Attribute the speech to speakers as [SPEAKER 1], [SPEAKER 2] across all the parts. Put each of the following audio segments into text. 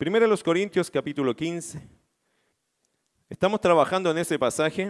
[SPEAKER 1] Primero los Corintios capítulo 15. Estamos trabajando en ese pasaje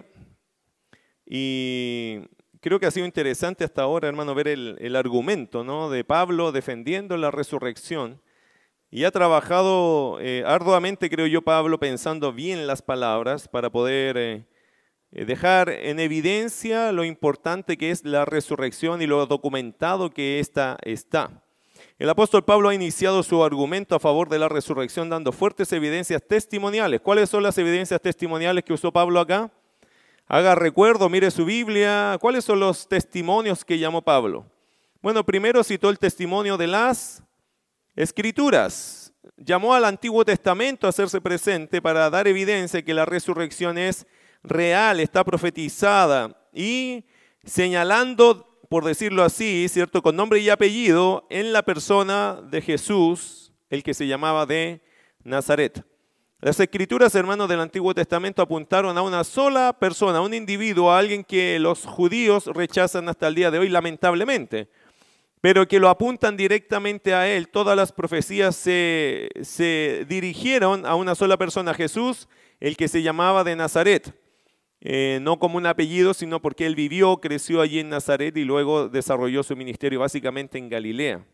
[SPEAKER 1] y creo que ha sido interesante hasta ahora, hermano, ver el argumento, ¿no?, de Pablo defendiendo la resurrección. Y ha trabajado arduamente, creo yo, Pablo, pensando bien las palabras para poder dejar en evidencia lo importante que es la resurrección y lo documentado que ésta está. El apóstol Pablo ha iniciado su argumento a favor de la resurrección dando fuertes evidencias testimoniales. ¿Cuáles son las evidencias testimoniales que usó Pablo acá? Haga recuerdo, mire su Biblia. ¿Cuáles son los testimonios que llamó Pablo? Bueno, primero citó el testimonio de las Escrituras. Llamó al Antiguo Testamento a hacerse presente para dar evidencia que la resurrección es real, está profetizada y señalando, por decirlo así, ¿cierto?, con nombre y apellido en la persona de Jesús, el que se llamaba de Nazaret. Las Escrituras, hermanos, del Antiguo Testamento apuntaron a una sola persona, a un individuo, a alguien que los judíos rechazan hasta el día de hoy, lamentablemente, pero que lo apuntan directamente a él. Todas las profecías se dirigieron a una sola persona, Jesús, el que se llamaba de Nazaret. No como un apellido, sino porque él vivió, creció allí en Nazaret y luego desarrolló su ministerio básicamente en Galilea.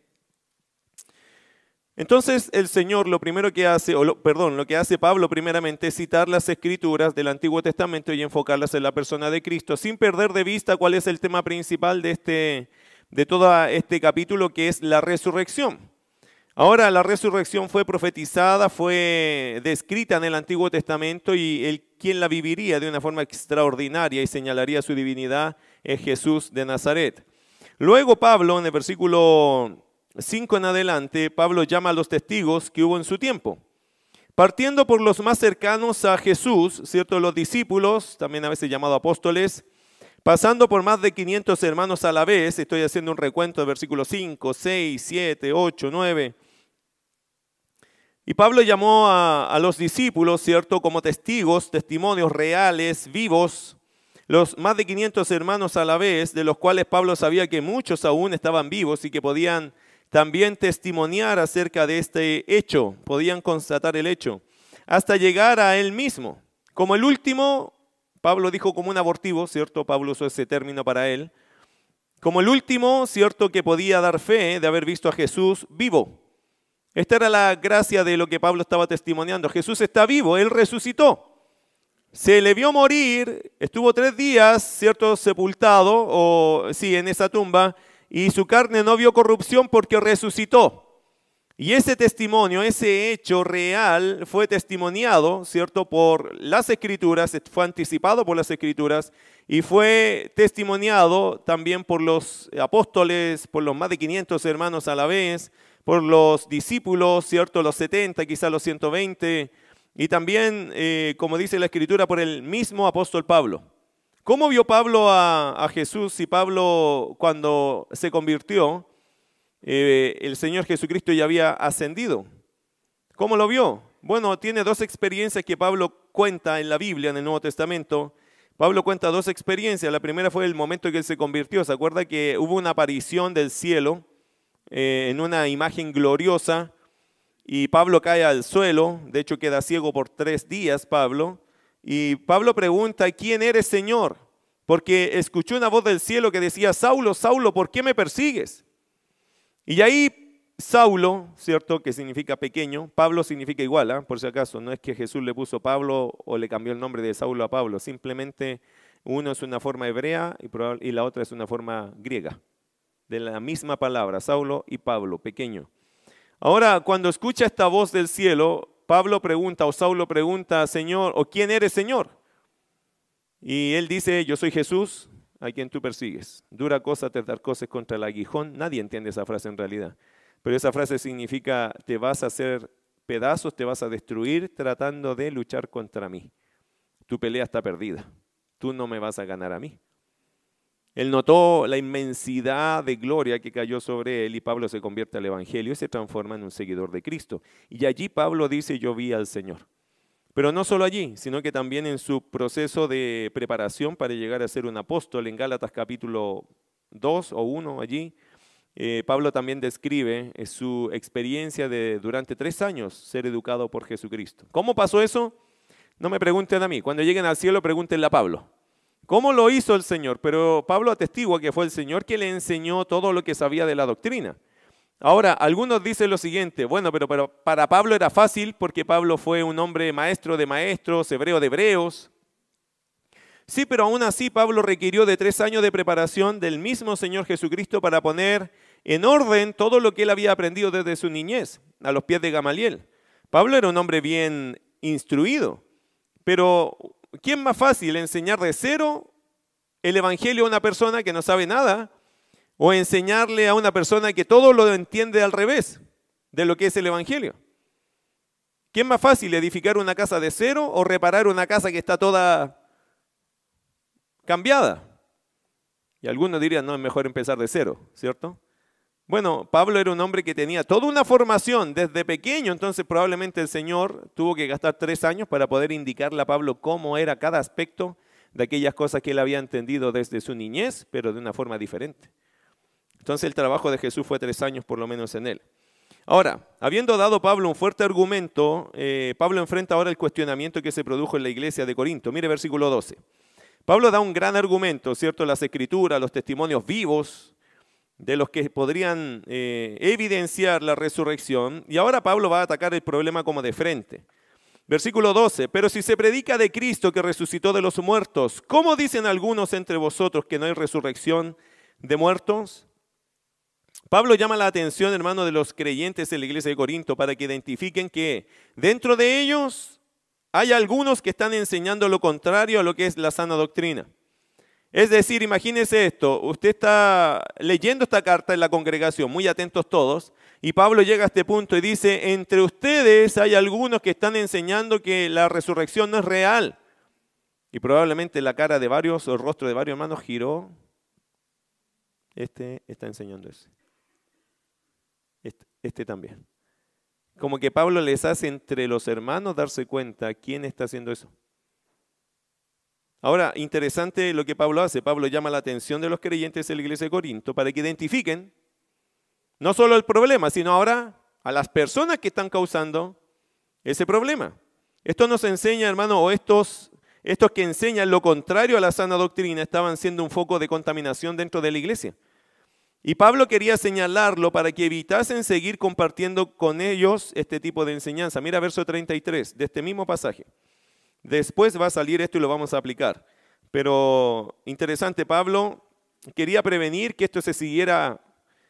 [SPEAKER 1] Entonces el Señor lo primero que hace, lo que hace Pablo primeramente es citar las Escrituras del Antiguo Testamento y enfocarlas en la persona de Cristo, sin perder de vista cuál es el tema principal de todo este capítulo, que es la resurrección. Ahora, la resurrección fue profetizada, fue descrita en el Antiguo Testamento y quien la viviría de una forma extraordinaria y señalaría su divinidad es Jesús de Nazaret. Luego Pablo, en el versículo 5 en adelante, Pablo llama a los testigos que hubo en su tiempo. Partiendo por los más cercanos a Jesús, ¿cierto?, los discípulos, también a veces llamados apóstoles, pasando por más de 500 hermanos a la vez. Estoy haciendo un recuento de versículos 5, 6, 7, 8, 9. Y Pablo llamó a los discípulos, ¿cierto?, como testigos, testimonios reales, vivos, los más de 500 hermanos a la vez, de los cuales Pablo sabía que muchos aún estaban vivos y que podían también testimoniar acerca de este hecho, podían constatar el hecho, hasta llegar a él mismo. Como el último, Pablo dijo como un abortivo, ¿cierto? Pablo usó ese término para él. Como el último, ¿cierto?, que podía dar fe de haber visto a Jesús vivo. Esta era la gracia de lo que Pablo estaba testimoniando. Jesús está vivo, Él resucitó. Se le vio morir, estuvo 3 días, ¿cierto?, sepultado, en esa tumba, y su carne no vio corrupción porque resucitó. Y ese testimonio, ese hecho real fue testimoniado, ¿cierto?, por las Escrituras, fue anticipado por las Escrituras y fue testimoniado también por los apóstoles, por los más de 500 hermanos a la vez, por los discípulos, ¿cierto?, los 70, quizás los 120, y también, como dice la Escritura, por el mismo apóstol Pablo. ¿Cómo vio Pablo a Jesús? Si Pablo, cuando se convirtió, el Señor Jesucristo ya había ascendido. ¿Cómo lo vio? Bueno, tiene 2 experiencias que Pablo cuenta en la Biblia, en el Nuevo Testamento. Pablo cuenta 2 experiencias. La primera fue el momento en que él se convirtió. ¿Se acuerda que hubo una aparición del cielo en una imagen gloriosa y Pablo cae al suelo? De hecho, queda ciego por 3 días Pablo. Y Pablo pregunta: ¿quién eres, Señor? Porque escuchó una voz del cielo que decía: Saulo, Saulo, ¿por qué me persigues? Y ahí Saulo, ¿cierto?, que significa pequeño, Pablo significa igual, por si acaso, no es que Jesús le puso Pablo o le cambió el nombre de Saulo a Pablo, simplemente uno es una forma hebrea y la otra es una forma griega, de la misma palabra, Saulo y Pablo, pequeño. Ahora, cuando escucha esta voz del cielo, Pablo pregunta, o Saulo pregunta: Señor, o ¿quién eres, Señor? Y él dice: yo soy Jesús, a quien tú persigues. Dura cosa tratar cosas contra el aguijón. Nadie entiende esa frase en realidad. Pero esa frase significa: te vas a hacer pedazos, te vas a destruir tratando de luchar contra mí. Tu pelea está perdida. Tú no me vas a ganar a mí. Él notó la inmensidad de gloria que cayó sobre él y Pablo se convierte al Evangelio y se transforma en un seguidor de Cristo. Y allí Pablo dice: yo vi al Señor. Pero no solo allí, sino que también en su proceso de preparación para llegar a ser un apóstol en Gálatas capítulo 2 o 1 allí. Pablo también describe su experiencia de durante 3 años ser educado por Jesucristo. ¿Cómo pasó eso? No me pregunten a mí. Cuando lleguen al cielo, pregúntenle a Pablo. ¿Cómo lo hizo el Señor? Pero Pablo atestigua que fue el Señor que le enseñó todo lo que sabía de la doctrina. Ahora, algunos dicen lo siguiente, bueno, pero para Pablo era fácil porque Pablo fue un hombre maestro de maestros, hebreo de hebreos. Sí, pero aún así Pablo requirió de 3 años de preparación del mismo Señor Jesucristo para poner en orden todo lo que él había aprendido desde su niñez, a los pies de Gamaliel. Pablo era un hombre bien instruido, pero ¿quién más fácil enseñar de cero el Evangelio a una persona que no sabe nada o enseñarle a una persona que todo lo entiende al revés de lo que es el Evangelio? ¿Quién más fácil, edificar una casa de cero o reparar una casa que está toda cambiada? Y algunos dirían, no, es mejor empezar de cero, ¿cierto? Bueno, Pablo era un hombre que tenía toda una formación desde pequeño, entonces probablemente el Señor tuvo que gastar 3 años para poder indicarle a Pablo cómo era cada aspecto de aquellas cosas que él había entendido desde su niñez, pero de una forma diferente. Entonces el trabajo de Jesús fue 3 años por lo menos en él. Ahora, habiendo dado Pablo un fuerte argumento, Pablo enfrenta ahora el cuestionamiento que se produjo en la iglesia de Corinto. Mire versículo 12. Pablo da un gran argumento, ¿cierto? Las escrituras, los testimonios vivos de los que podrían evidenciar la resurrección. Y ahora Pablo va a atacar el problema como de frente. Versículo 12. Pero si se predica de Cristo que resucitó de los muertos, ¿cómo dicen algunos entre vosotros que no hay resurrección de muertos? Pablo llama la atención, hermano, de los creyentes en la iglesia de Corinto para que identifiquen que dentro de ellos hay algunos que están enseñando lo contrario a lo que es la sana doctrina. Es decir, imagínese esto, usted está leyendo esta carta en la congregación, muy atentos todos, y Pablo llega a este punto y dice, entre ustedes hay algunos que están enseñando que la resurrección no es real. Y probablemente la cara de varios, o el rostro de varios hermanos giró. Este está enseñando eso. Este también. Como que Pablo les hace entre los hermanos darse cuenta quién está haciendo eso. Ahora, interesante lo que Pablo hace. Pablo llama la atención de los creyentes en la iglesia de Corinto para que identifiquen no solo el problema, sino ahora a las personas que están causando ese problema. Esto nos enseña, hermano, o estos que enseñan lo contrario a la sana doctrina estaban siendo un foco de contaminación dentro de la iglesia. Y Pablo quería señalarlo para que evitasen seguir compartiendo con ellos este tipo de enseñanza. Mira verso 33 de este mismo pasaje. Después va a salir esto y lo vamos a aplicar. Pero interesante, Pablo quería prevenir que esto se siguiera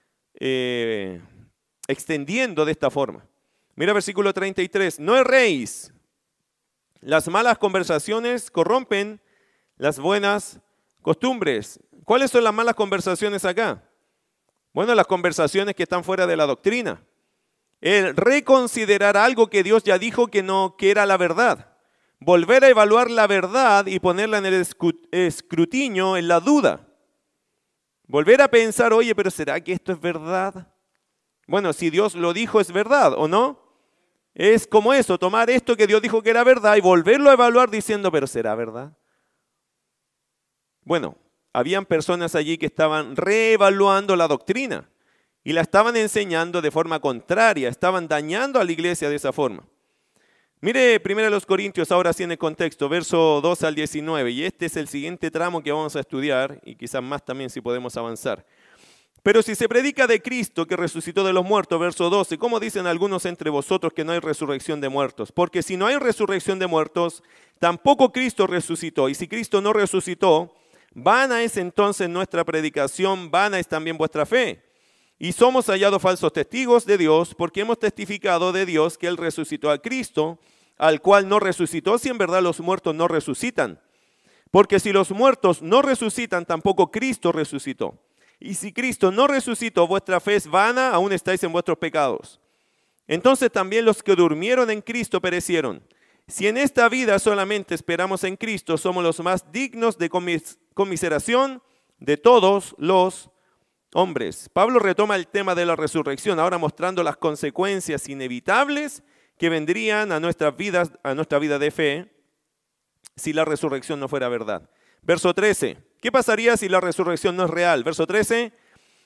[SPEAKER 1] extendiendo de esta forma. Mira versículo 33. No erréis. Las malas conversaciones corrompen las buenas costumbres. ¿Cuáles son las malas conversaciones acá? Bueno, las conversaciones que están fuera de la doctrina. El reconsiderar algo que Dios ya dijo que era la verdad. Volver a evaluar la verdad y ponerla en el escrutinio, en la duda. Volver a pensar, oye, pero ¿será que esto es verdad? Bueno, si Dios lo dijo, ¿es verdad o no? Es como eso, tomar esto que Dios dijo que era verdad y volverlo a evaluar diciendo, pero ¿será verdad? Bueno, habían personas allí que estaban reevaluando la doctrina y la estaban enseñando de forma contraria, estaban dañando a la iglesia de esa forma. Mire 1 Corintios, ahora sí en el contexto, verso 12 al 19, y este es el siguiente tramo que vamos a estudiar y quizás más también si podemos avanzar. Pero si se predica de Cristo que resucitó de los muertos, verso 12, ¿cómo dicen algunos entre vosotros que no hay resurrección de muertos? Porque si no hay resurrección de muertos, tampoco Cristo resucitó. Y si Cristo no resucitó, vana es entonces nuestra predicación, vana es también vuestra fe. Y somos hallados falsos testigos de Dios porque hemos testificado de Dios que Él resucitó a Cristo, al cual no resucitó si en verdad los muertos no resucitan. Porque si los muertos no resucitan, tampoco Cristo resucitó. Y si Cristo no resucitó, vuestra fe es vana, aún estáis en vuestros pecados. Entonces también los que durmieron en Cristo perecieron. Si en esta vida solamente esperamos en Cristo, somos los más dignos de conmiseración de todos los hombres. Pablo retoma el tema de la resurrección, ahora mostrando las consecuencias inevitables que vendrían a nuestra vida de fe si la resurrección no fuera verdad. Verso 13. ¿Qué pasaría si la resurrección no es real? Verso 13.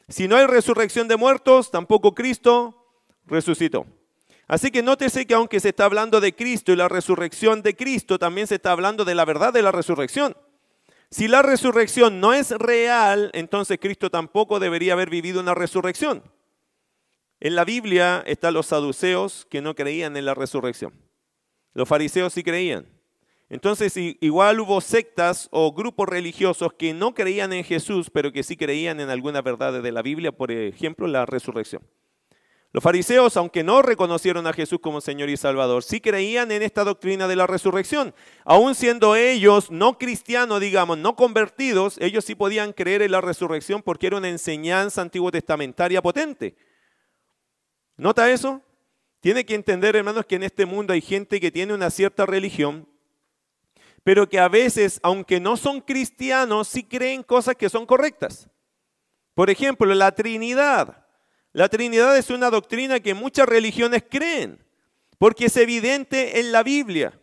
[SPEAKER 1] Si no hay resurrección de muertos, tampoco Cristo resucitó. Así que nótese que aunque se está hablando de Cristo y la resurrección de Cristo, también se está hablando de la verdad de la resurrección. Si la resurrección no es real, entonces Cristo tampoco debería haber vivido una resurrección. En la Biblia están los saduceos que no creían en la resurrección. Los fariseos sí creían. Entonces igual hubo sectas o grupos religiosos que no creían en Jesús, pero que sí creían en algunas verdades de la Biblia, por ejemplo, la resurrección. Los fariseos, aunque no reconocieron a Jesús como Señor y Salvador, sí creían en esta doctrina de la resurrección. Aún siendo ellos no cristianos, digamos, no convertidos, ellos sí podían creer en la resurrección porque era una enseñanza antiguo testamentaria potente. ¿Nota eso? Tiene que entender, hermanos, que en este mundo hay gente que tiene una cierta religión, pero que a veces, aunque no son cristianos, sí creen cosas que son correctas. Por ejemplo, la Trinidad. La Trinidad es una doctrina que muchas religiones creen, porque es evidente en la Biblia.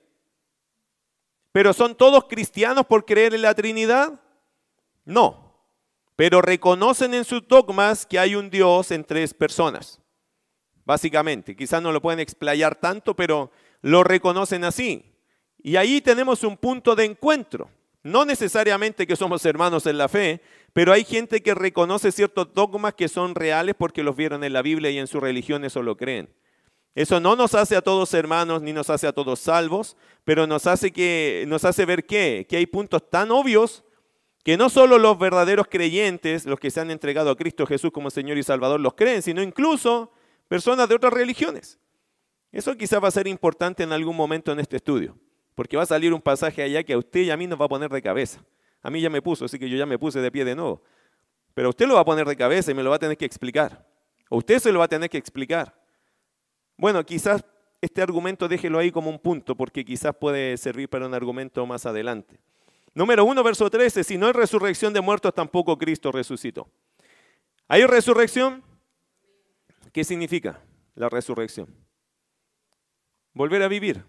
[SPEAKER 1] ¿Pero son todos cristianos por creer en la Trinidad? No, pero reconocen en sus dogmas que hay un Dios en tres personas. Básicamente, quizás no lo pueden explayar tanto, pero lo reconocen así. Y ahí tenemos un punto de encuentro. No necesariamente que somos hermanos en la fe, pero hay gente que reconoce ciertos dogmas que son reales porque los vieron en la Biblia y en su religión eso lo creen. Eso no nos hace a todos hermanos ni nos hace a todos salvos, pero nos hace ver que hay puntos tan obvios que no solo los verdaderos creyentes, los que se han entregado a Cristo Jesús como Señor y Salvador, los creen, sino incluso personas de otras religiones. Eso quizás va a ser importante en algún momento en este estudio, porque va a salir un pasaje allá que a usted y a mí nos va a poner de cabeza. A mí ya me puso, así que yo ya me puse de pie de nuevo. Pero usted lo va a poner de cabeza y me lo va a tener que explicar. O usted se lo va a tener que explicar. Bueno, quizás este argumento déjelo ahí como un punto, porque quizás puede servir para un argumento más adelante. Número 1, verso 13. Si no hay resurrección de muertos, tampoco Cristo resucitó. ¿Hay resurrección? ¿Qué significa la resurrección? Volver a vivir.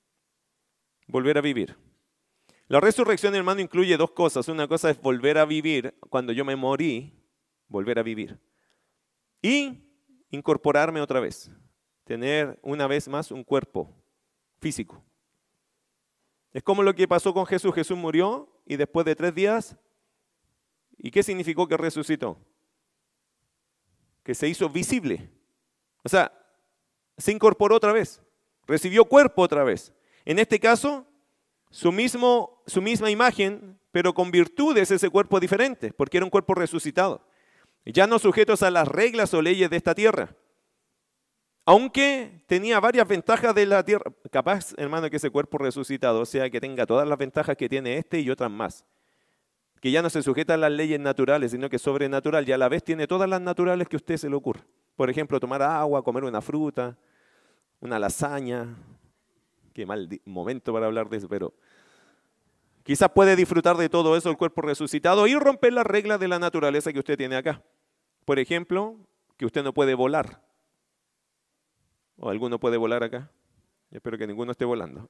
[SPEAKER 1] Volver a vivir. La resurrección, hermano, incluye dos cosas. Una cosa es volver a vivir cuando yo me morí, volver a vivir. Y incorporarme otra vez. Tener una vez más un cuerpo físico. Es como lo que pasó con Jesús. Jesús murió y después de 3 días, ¿y qué significó que resucitó? Que se hizo visible. O sea, se incorporó otra vez. Recibió cuerpo otra vez. En este caso, su misma imagen, pero con virtudes ese cuerpo diferente, porque era un cuerpo resucitado. Ya no sujetos a las reglas o leyes de esta tierra. Aunque tenía varias ventajas de la tierra. Capaz, hermano, que ese cuerpo resucitado, o sea, que tenga todas las ventajas que tiene este y otras más. Que ya no se sujeta a las leyes naturales, sino que es sobrenatural. Y a la vez tiene todas las naturales que a usted se le ocurra. Por ejemplo, tomar agua, comer una fruta, una lasaña. Qué mal momento para hablar de eso, pero quizás puede disfrutar de todo eso el cuerpo resucitado y romper las reglas de la naturaleza que usted tiene acá. Por ejemplo, que usted no puede volar. ¿O alguno puede volar acá? Yo espero que ninguno esté volando.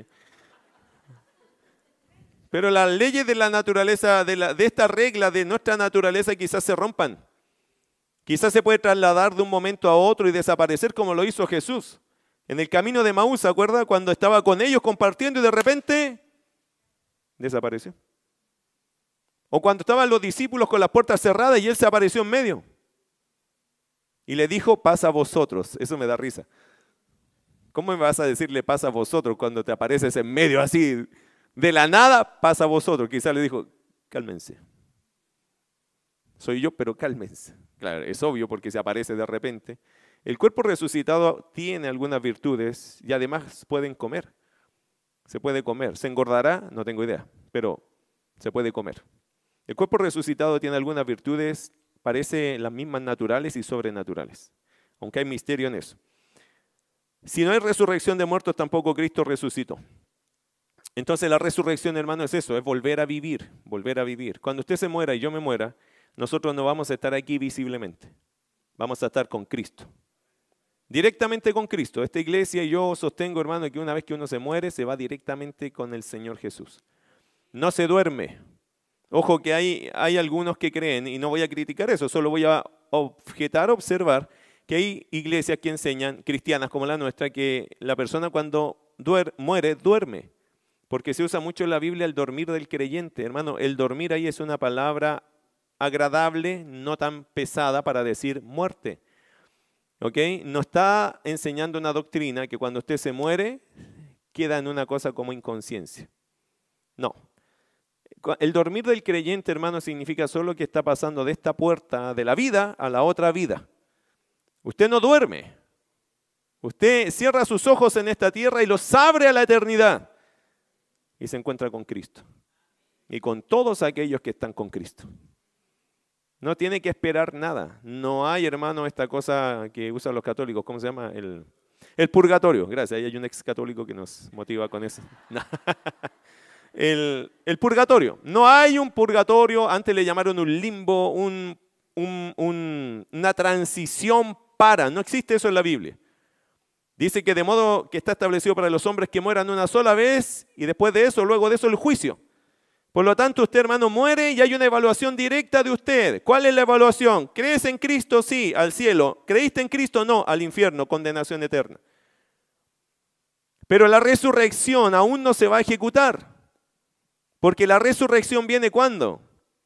[SPEAKER 1] Pero las leyes de la naturaleza, de esta regla de nuestra naturaleza quizás se rompan. Quizás se puede trasladar de un momento a otro y desaparecer como lo hizo Jesús. En el camino de Maús, ¿se acuerda? Cuando estaba con ellos compartiendo y de repente desapareció. O cuando estaban los discípulos con las puertas cerradas y él se apareció en medio. Y le dijo, pasa a vosotros. Eso me da risa. ¿Cómo me vas a decirle pasa a vosotros cuando te apareces en medio así? De la nada, pasa a vosotros. Quizás le dijo, cálmense. Soy yo, pero cálmense. Claro, es obvio porque se aparece de repente. El cuerpo resucitado tiene algunas virtudes y además pueden comer. Se puede comer. ¿Se engordará? No tengo idea, pero se puede comer. El cuerpo resucitado tiene algunas virtudes, parece las mismas naturales y sobrenaturales, aunque hay misterio en eso. Si no hay resurrección de muertos, tampoco Cristo resucitó. Entonces la resurrección, hermano, es eso, es volver a vivir, volver a vivir. Cuando usted se muera y yo me muera, nosotros no vamos a estar aquí visiblemente. Vamos a estar con Cristo. Directamente con Cristo. Esta iglesia, yo sostengo, hermano, que una vez que uno se muere, se va directamente con el Señor Jesús. No se duerme. Ojo que hay algunos que creen, y no voy a criticar eso, solo voy a observar que hay iglesias que enseñan, cristianas como la nuestra, que la persona cuando muere, duerme. Porque se usa mucho en la Biblia el dormir del creyente. Hermano, el dormir ahí es una palabra agradable, no tan pesada para decir muerte. ¿Ok? No está enseñando una doctrina que cuando usted se muere, queda en una cosa como inconsciencia. No. El dormir del creyente, hermano, significa solo que está pasando de esta puerta de la vida a la otra vida. Usted no duerme. Usted cierra sus ojos en esta tierra y los abre a la eternidad. Y se encuentra con Cristo. Y con todos aquellos que están con Cristo. No tiene que esperar nada. No hay, hermano, esta cosa que usan los católicos. ¿Cómo se llama? El purgatorio. Gracias. Ahí hay un ex católico que nos motiva con eso. El purgatorio. No hay un purgatorio. Antes le llamaron un limbo, una transición para. No existe eso en la Biblia. Dice que de modo que está establecido para los hombres que mueran una sola vez y después de eso, luego de eso, el juicio. Por lo tanto, usted, hermano, muere y hay una evaluación directa de usted. ¿Cuál es la evaluación? ¿Crees en Cristo? Sí, al cielo. ¿Creíste en Cristo? No, al infierno, condenación eterna. Pero la resurrección aún no se va a ejecutar. Porque la resurrección viene ¿cuándo?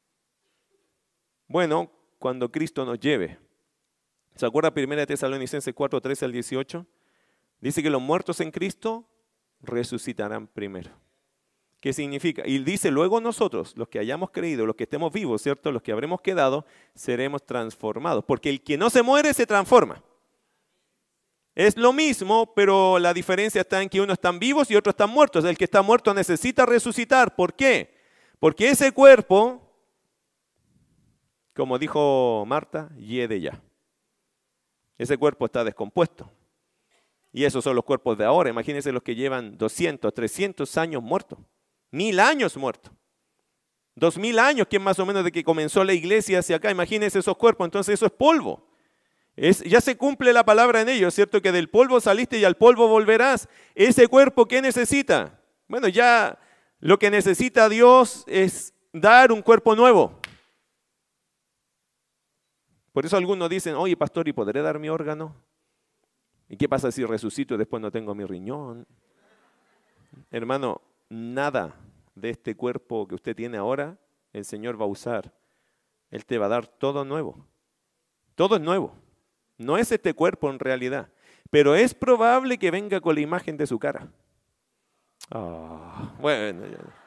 [SPEAKER 1] Bueno, cuando Cristo nos lleve. ¿Se acuerda 1 Tesalonicenses 4, 13 al 18? Dice que los muertos en Cristo resucitarán primero. ¿Qué significa? Y dice, luego nosotros, los que hayamos creído, los que estemos vivos, ¿cierto? Los que habremos quedado, seremos transformados. Porque el que no se muere se transforma. Es lo mismo, pero la diferencia está en que unos están vivos y otros están muertos. El que está muerto necesita resucitar. ¿Por qué? Porque ese cuerpo, como dijo Marta, hiede ya. Ese cuerpo está descompuesto. Y esos son los cuerpos de ahora. Imagínense los que llevan 200, 300 años muertos. 1000 años muertos. 2000 años, que es más o menos de que comenzó la iglesia hacia acá. Imagínense esos cuerpos. Entonces eso es polvo. Ya se cumple la palabra en ellos, ¿cierto? Que del polvo saliste y al polvo volverás. Ese cuerpo, ¿qué necesita? Bueno, ya lo que necesita Dios es dar un cuerpo nuevo. Por eso algunos dicen, oye, pastor, ¿y podré dar mi órgano? ¿Y qué pasa si resucito y después no tengo mi riñón? Hermano, nada de este cuerpo que usted tiene ahora, el Señor va a usar. Él te va a dar todo nuevo. Todo es nuevo. No es este cuerpo en realidad, pero es probable que venga con la imagen de su cara. Bueno,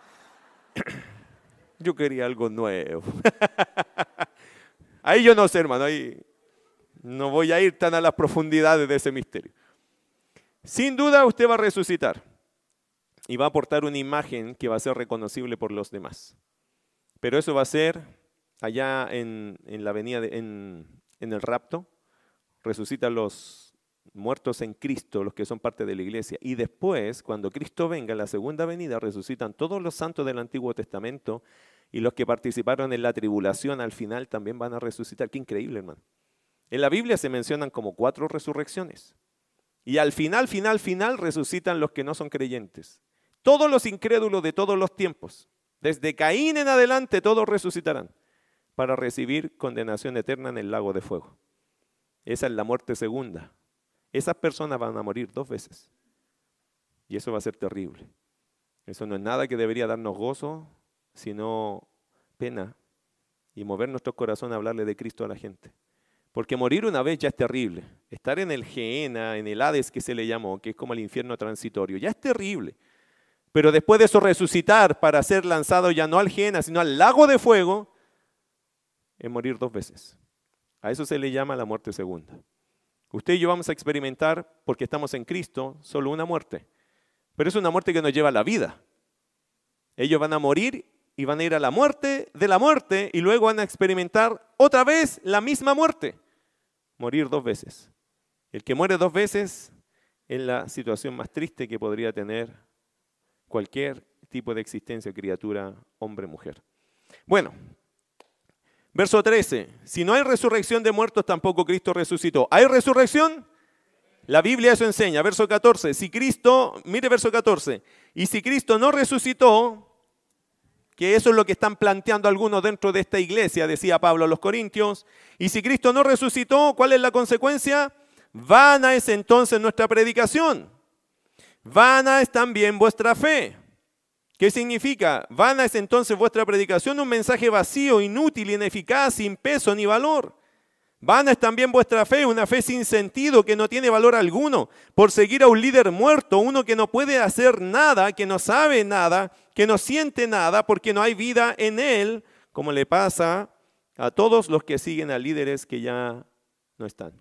[SPEAKER 1] yo quería algo nuevo. Ahí yo no sé, hermano, ahí no voy a ir tan a las profundidades de ese misterio. Sin duda usted va a resucitar y va a aportar una imagen que va a ser reconocible por los demás. Pero eso va a ser allá en la venida, en el rapto. Resucitan los muertos en Cristo, los que son parte de la iglesia. Y después, cuando Cristo venga en la segunda venida, resucitan todos los santos del Antiguo Testamento y los que participaron en la tribulación al final también van a resucitar. Qué increíble, hermano. En la Biblia se mencionan como 4 resurrecciones. Y al final resucitan los que no son creyentes. Todos los incrédulos de todos los tiempos, desde Caín en adelante, todos resucitarán para recibir condenación eterna en el lago de fuego. Esa es la muerte segunda. Esas personas van a morir 2 veces. Y eso va a ser terrible. Eso no es nada que debería darnos gozo, sino pena. Y mover nuestros corazones a hablarle de Cristo a la gente. Porque morir una vez ya es terrible. Estar en el Gehenna, en el Hades que se le llamó, que es como el infierno transitorio, ya es terrible. Pero después de eso resucitar para ser lanzado ya no al Gehenna, sino al lago de fuego, es morir 2 veces. A eso se le llama la muerte segunda. Usted y yo vamos a experimentar, porque estamos en Cristo, solo una muerte. Pero es una muerte que nos lleva a la vida. Ellos van a morir y van a ir a la muerte de la muerte y luego van a experimentar otra vez la misma muerte. Morir 2 veces. El que muere 2 veces es la situación más triste que podría tener cualquier tipo de existencia, criatura, hombre, mujer. Bueno. Verso 13, si no hay resurrección de muertos, tampoco Cristo resucitó. ¿Hay resurrección? La Biblia eso enseña. Verso 14, si Cristo, mire verso 14, y si Cristo no resucitó, que eso es lo que están planteando algunos dentro de esta iglesia, decía Pablo a los Corintios. Y si Cristo no resucitó, ¿cuál es la consecuencia? Vana es entonces nuestra predicación. Vana es también vuestra fe. ¿Qué significa? Vana es entonces vuestra predicación, un mensaje vacío, inútil, ineficaz, sin peso ni valor. Vana es también vuestra fe, una fe sin sentido, que no tiene valor alguno, por seguir a un líder muerto, uno que no puede hacer nada, que no sabe nada, que no siente nada, porque no hay vida en él, como le pasa a todos los que siguen a líderes que ya no están.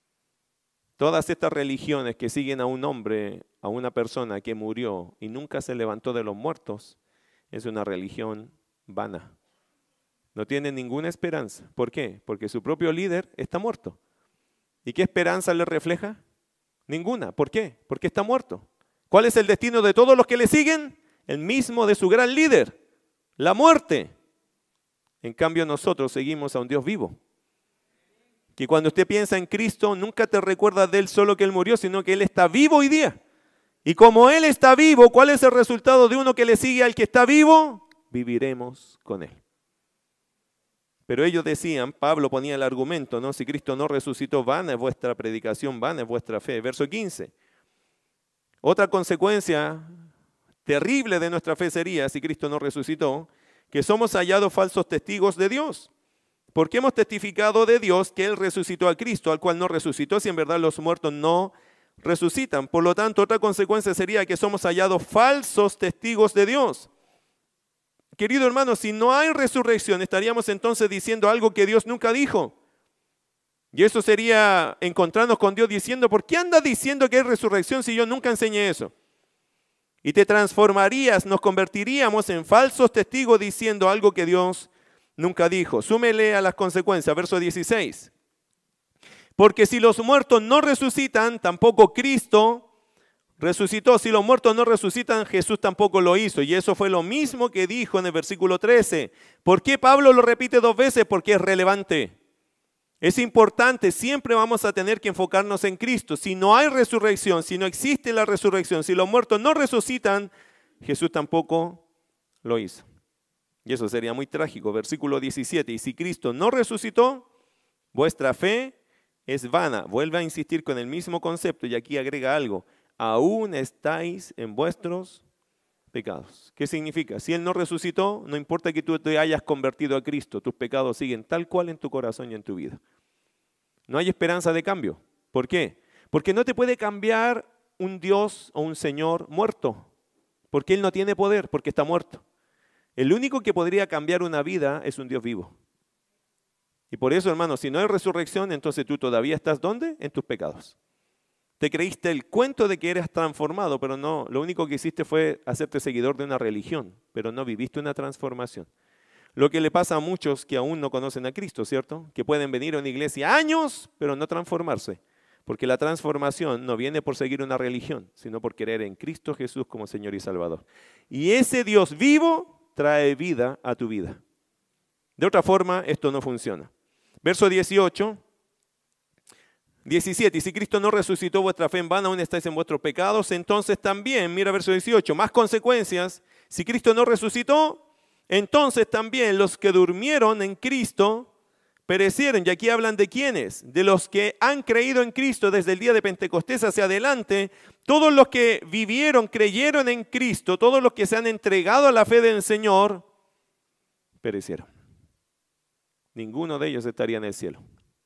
[SPEAKER 1] Todas estas religiones que siguen a un hombre, a una persona que murió y nunca se levantó de los muertos, es una religión vana. No tiene ninguna esperanza. ¿Por qué? Porque su propio líder está muerto. ¿Y qué esperanza le refleja? Ninguna. ¿Por qué? Porque está muerto. ¿Cuál es el destino de todos los que le siguen? El mismo de su gran líder, la muerte. En cambio nosotros seguimos a un Dios vivo. Que cuando usted piensa en Cristo, nunca te recuerdas de Él solo que Él murió, sino que Él está vivo hoy día. Y como Él está vivo, ¿cuál es el resultado de uno que le sigue al que está vivo? Viviremos con Él. Pero ellos decían, Pablo ponía el argumento, ¿no? Si Cristo no resucitó, vana es vuestra predicación, vana es vuestra fe. Verso 15. Otra consecuencia terrible de nuestra fe sería, si Cristo no resucitó, que somos hallados falsos testigos de Dios. Porque hemos testificado de Dios que Él resucitó a Cristo, al cual no resucitó, si en verdad los muertos no resucitan. Por lo tanto, otra consecuencia sería que somos hallados falsos testigos de Dios. Querido hermano, si no hay resurrección, estaríamos entonces diciendo algo que Dios nunca dijo. Y eso sería encontrarnos con Dios diciendo, ¿por qué andas diciendo que hay resurrección si yo nunca enseñé eso? Y te transformarías, nos convertiríamos en falsos testigos diciendo algo que Dios nunca dijo. Súmele a las consecuencias, verso 16. Porque si los muertos no resucitan, tampoco Cristo resucitó. Si los muertos no resucitan, Jesús tampoco lo hizo. Y eso fue lo mismo que dijo en el versículo 13. ¿Por qué Pablo lo repite 2 veces? Porque es relevante. Es importante, siempre vamos a tener que enfocarnos en Cristo. Si no hay resurrección, si no existe la resurrección, si los muertos no resucitan, Jesús tampoco lo hizo. Y eso sería muy trágico. Versículo 17. Y si Cristo no resucitó, vuestra fe es vana. Vuelve a insistir con el mismo concepto y aquí agrega algo. Aún estáis en vuestros pecados. ¿Qué significa? Si Él no resucitó, no importa que tú te hayas convertido a Cristo, tus pecados siguen tal cual en tu corazón y en tu vida. No hay esperanza de cambio. ¿Por qué? Porque no te puede cambiar un Dios o un Señor muerto, porque Él no tiene poder, porque está muerto. El único que podría cambiar una vida es un Dios vivo. Y por eso, hermano, si no hay resurrección, entonces tú todavía estás ¿dónde? En tus pecados. Te creíste el cuento de que eras transformado, pero no, lo único que hiciste fue hacerte seguidor de una religión, pero no viviste una transformación. Lo que le pasa a muchos que aún no conocen a Cristo, ¿cierto? Que pueden venir a una iglesia años, pero no transformarse. Porque la transformación no viene por seguir una religión, sino por creer en Cristo Jesús como Señor y Salvador. Y ese Dios vivo trae vida a tu vida. De otra forma, esto no funciona. Verso 18. 17, y si Cristo no resucitó, vuestra fe en vano, aún estáis en vuestros pecados, entonces también, mira verso 18, más consecuencias, si Cristo no resucitó, entonces también los que durmieron en Cristo perecieron. Y aquí hablan de quiénes, de los que han creído en Cristo desde el día de Pentecostés hacia adelante, todos los que vivieron, creyeron en Cristo, todos los que se han entregado a la fe del Señor, perecieron. Ninguno de ellos estaría en el cielo.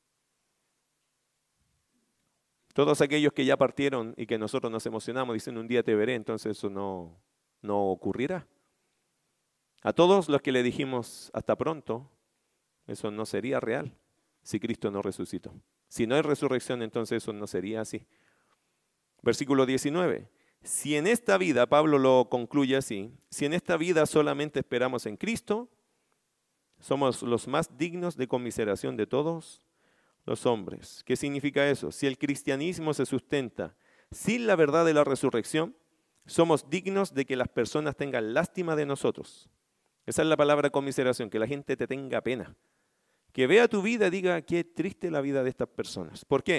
[SPEAKER 1] Todos aquellos que ya partieron y que nosotros nos emocionamos diciendo un día te veré, entonces eso no ocurrirá. A todos los que le dijimos hasta pronto, eso no sería real si Cristo no resucitó. Si no hay resurrección, entonces eso no sería así. Versículo 19. Si en esta vida, Pablo lo concluye así, si en esta vida solamente esperamos en Cristo, somos los más dignos de conmiseración de todos los hombres. ¿Qué significa eso? Si el cristianismo se sustenta sin la verdad de la resurrección, somos dignos de que las personas tengan lástima de nosotros. Esa es la palabra conmiseración, que la gente te tenga pena. Que vea tu vida y diga, qué triste la vida de estas personas. ¿Por qué?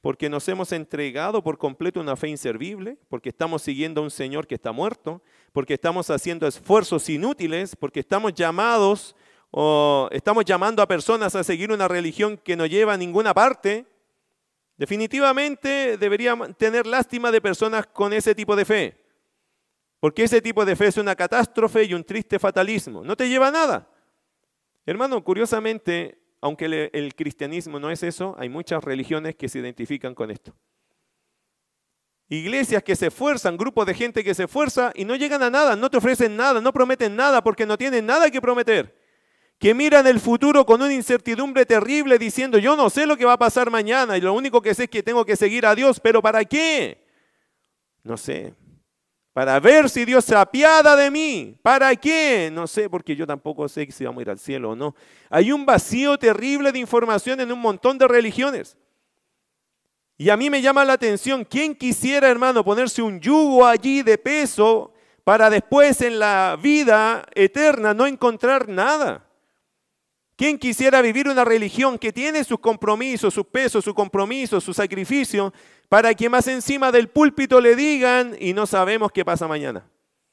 [SPEAKER 1] porque nos hemos entregado por completo a una fe inservible, porque estamos siguiendo a un Señor que está muerto, porque estamos haciendo esfuerzos inútiles, porque estamos llamados o estamos llamando a personas a seguir una religión que no lleva a ninguna parte. Definitivamente deberíamos tener lástima de personas con ese tipo de fe, porque ese tipo de fe es una catástrofe y un triste fatalismo. No te lleva a nada. Hermano, curiosamente, aunque el cristianismo no es eso, hay muchas religiones que se identifican con esto. Iglesias que se esfuerzan, grupos de gente que se esfuerza y no llegan a nada, no te ofrecen nada, no prometen nada porque no tienen nada que prometer. Que miran el futuro con una incertidumbre terrible diciendo, yo no sé lo que va a pasar mañana y lo único que sé es que tengo que seguir a Dios, pero ¿para qué? No sé. Para ver si Dios se apiada de mí. ¿Para qué? No sé, porque yo tampoco sé si vamos a ir al cielo o no. Hay un vacío terrible de información en un montón de religiones. Y a mí me llama la atención, ¿quién quisiera, hermano, ponerse un yugo allí de peso para después en la vida eterna no encontrar nada? ¿Quién quisiera vivir una religión que tiene sus compromisos, sus pesos, su compromiso, su sacrificio, para que más encima del púlpito le digan y no sabemos qué pasa mañana?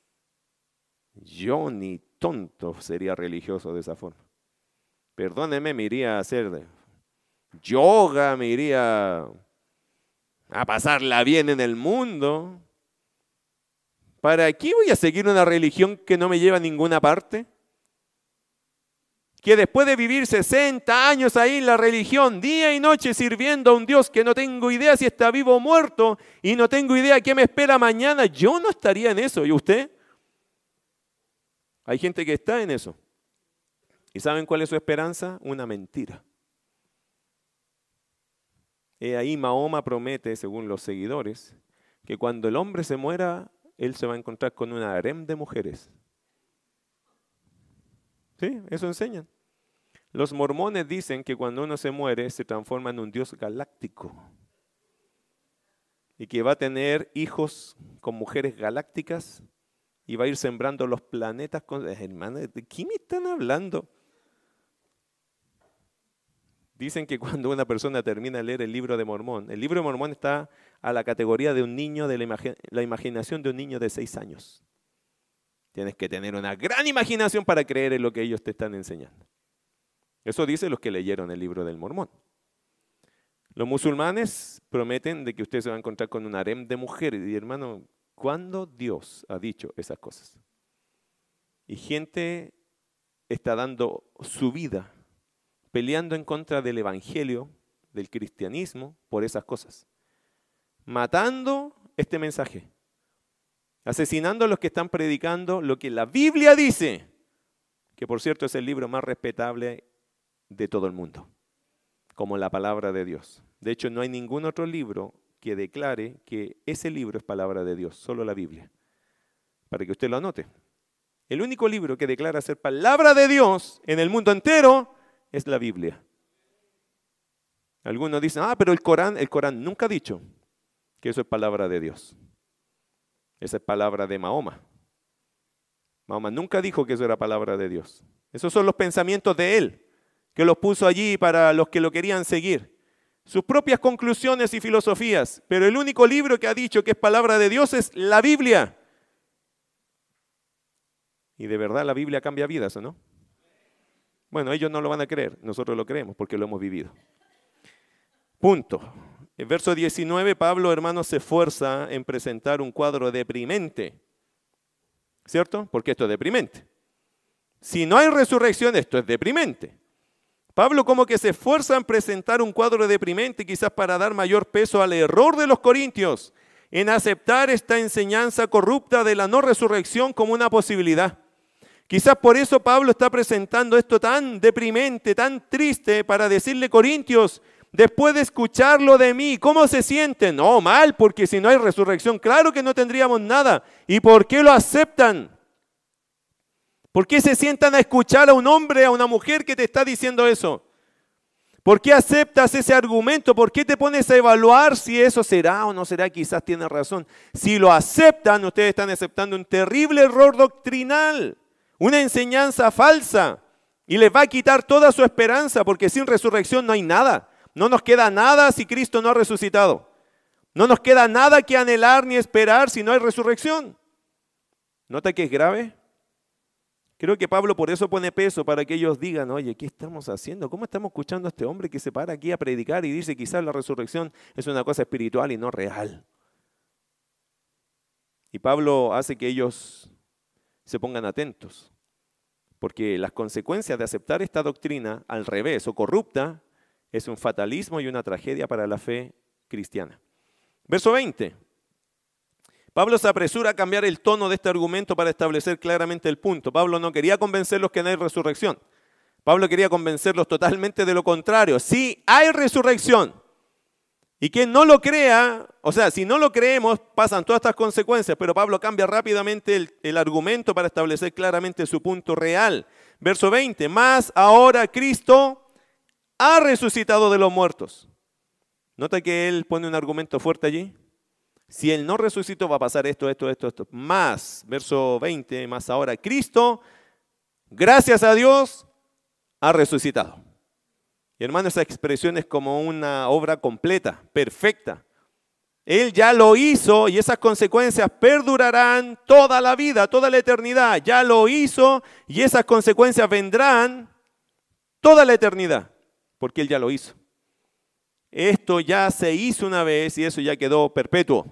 [SPEAKER 1] Yo ni tonto sería religioso de esa forma. Perdóneme, me iría a hacer yoga, me iría a pasarla bien en el mundo. ¿Para qué voy a seguir una religión que no me lleva a ninguna parte? Que después de vivir 60 años ahí en la religión, día y noche sirviendo a un Dios que no tengo idea si está vivo o muerto y no tengo idea qué me espera mañana, yo no estaría en eso. ¿Y usted? Hay gente que está en eso. ¿Y saben cuál es su esperanza? Una mentira. Ahí Mahoma promete, según los seguidores, que cuando el hombre se muera, él se va a encontrar con un harem de mujeres. Sí, eso enseñan. Los mormones dicen que cuando uno se muere se transforma en un dios galáctico y que va a tener hijos con mujeres galácticas y va a ir sembrando los planetas con... Hermano, ¿de qué me están hablando? Dicen que cuando una persona termina de leer el libro de Mormón, el libro de Mormón está a la categoría de un niño, de la imaginación de un niño de 6 años. Tienes que tener una gran imaginación para creer en lo que ellos te están enseñando. Eso dicen los que leyeron el libro del Mormón. Los musulmanes prometen de que usted se va a encontrar con un harem de mujeres. Y hermano, ¿cuándo Dios ha dicho esas cosas? Y gente está dando su vida peleando en contra del evangelio, del cristianismo, por esas cosas. Matando este mensaje. Asesinando a los que están predicando lo que la Biblia dice, que por cierto es el libro más respetable de todo el mundo, como la palabra de Dios. De hecho, no hay ningún otro libro que declare que ese libro es palabra de Dios, solo la Biblia, para que usted lo anote. El único libro que declara ser palabra de Dios en el mundo entero es la Biblia. Algunos dicen, pero el Corán nunca ha dicho que eso es palabra de Dios. Esa es palabra de Mahoma. Mahoma nunca dijo que eso era palabra de Dios. Esos son los pensamientos de él, que los puso allí para los que lo querían seguir. Sus propias conclusiones y filosofías. Pero el único libro que ha dicho que es palabra de Dios es la Biblia. Y de verdad la Biblia cambia vidas, ¿o no? Bueno, ellos no lo van a creer, nosotros lo creemos porque lo hemos vivido. Punto. En verso 19, Pablo, hermanos, se esfuerza en presentar un cuadro deprimente. ¿Cierto? Porque esto es deprimente. Si no hay resurrección, esto es deprimente. Pablo como que se esfuerza en presentar un cuadro deprimente, quizás para dar mayor peso al error de los corintios, en aceptar esta enseñanza corrupta de la no resurrección como una posibilidad. Quizás por eso Pablo está presentando esto tan deprimente, tan triste, para decirle, Corintios, después de escucharlo de mí, ¿cómo se sienten? No, mal, porque si no hay resurrección, claro que no tendríamos nada. ¿Y por qué lo aceptan? ¿Por qué se sientan a escuchar a un hombre, a una mujer que te está diciendo eso? ¿Por qué aceptas ese argumento? ¿Por qué te pones a evaluar si eso será o no será? Quizás tiene razón. Si lo aceptan, ustedes están aceptando un terrible error doctrinal, una enseñanza falsa, y les va a quitar toda su esperanza, porque sin resurrección no hay nada. No nos queda nada si Cristo no ha resucitado. No nos queda nada que anhelar ni esperar si no hay resurrección. ¿Nota que es grave? Creo que Pablo por eso pone peso para que ellos digan, oye, ¿qué estamos haciendo? ¿Cómo estamos escuchando a este hombre que se para aquí a predicar y dice quizás la resurrección es una cosa espiritual y no real? Y Pablo hace que ellos se pongan atentos, porque las consecuencias de aceptar esta doctrina al revés o corrupta es un fatalismo y una tragedia para la fe cristiana. Verso 20. Pablo se apresura a cambiar el tono de este argumento para establecer claramente el punto. Pablo no quería convencerlos que no hay resurrección. Pablo quería convencerlos totalmente de lo contrario. Sí, hay resurrección. Y quien no lo crea, o sea, si no lo creemos, pasan todas estas consecuencias, pero Pablo cambia rápidamente el argumento para establecer claramente su punto real. Verso 20, más ahora Cristo ha resucitado de los muertos. Nota que él pone un argumento fuerte allí. Si él no resucitó, va a pasar esto. Más, verso 20, más ahora Cristo, gracias a Dios, ha resucitado. Y hermano, esa expresión es como una obra completa, perfecta. Él ya lo hizo y esas consecuencias perdurarán toda la vida, toda la eternidad. Ya lo hizo y esas consecuencias vendrán toda la eternidad, porque él ya lo hizo. Esto ya se hizo una vez y eso ya quedó perpetuo.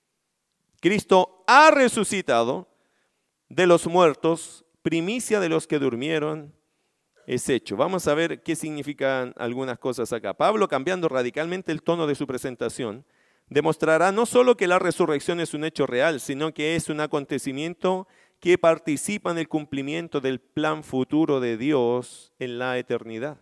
[SPEAKER 1] Cristo ha resucitado de los muertos, primicia de los que durmieron es hecho. Vamos a ver qué significan algunas cosas acá. Pablo, cambiando radicalmente el tono de su presentación, demostrará no solo que la resurrección es un hecho real, sino que es un acontecimiento que participa en el cumplimiento del plan futuro de Dios en la eternidad.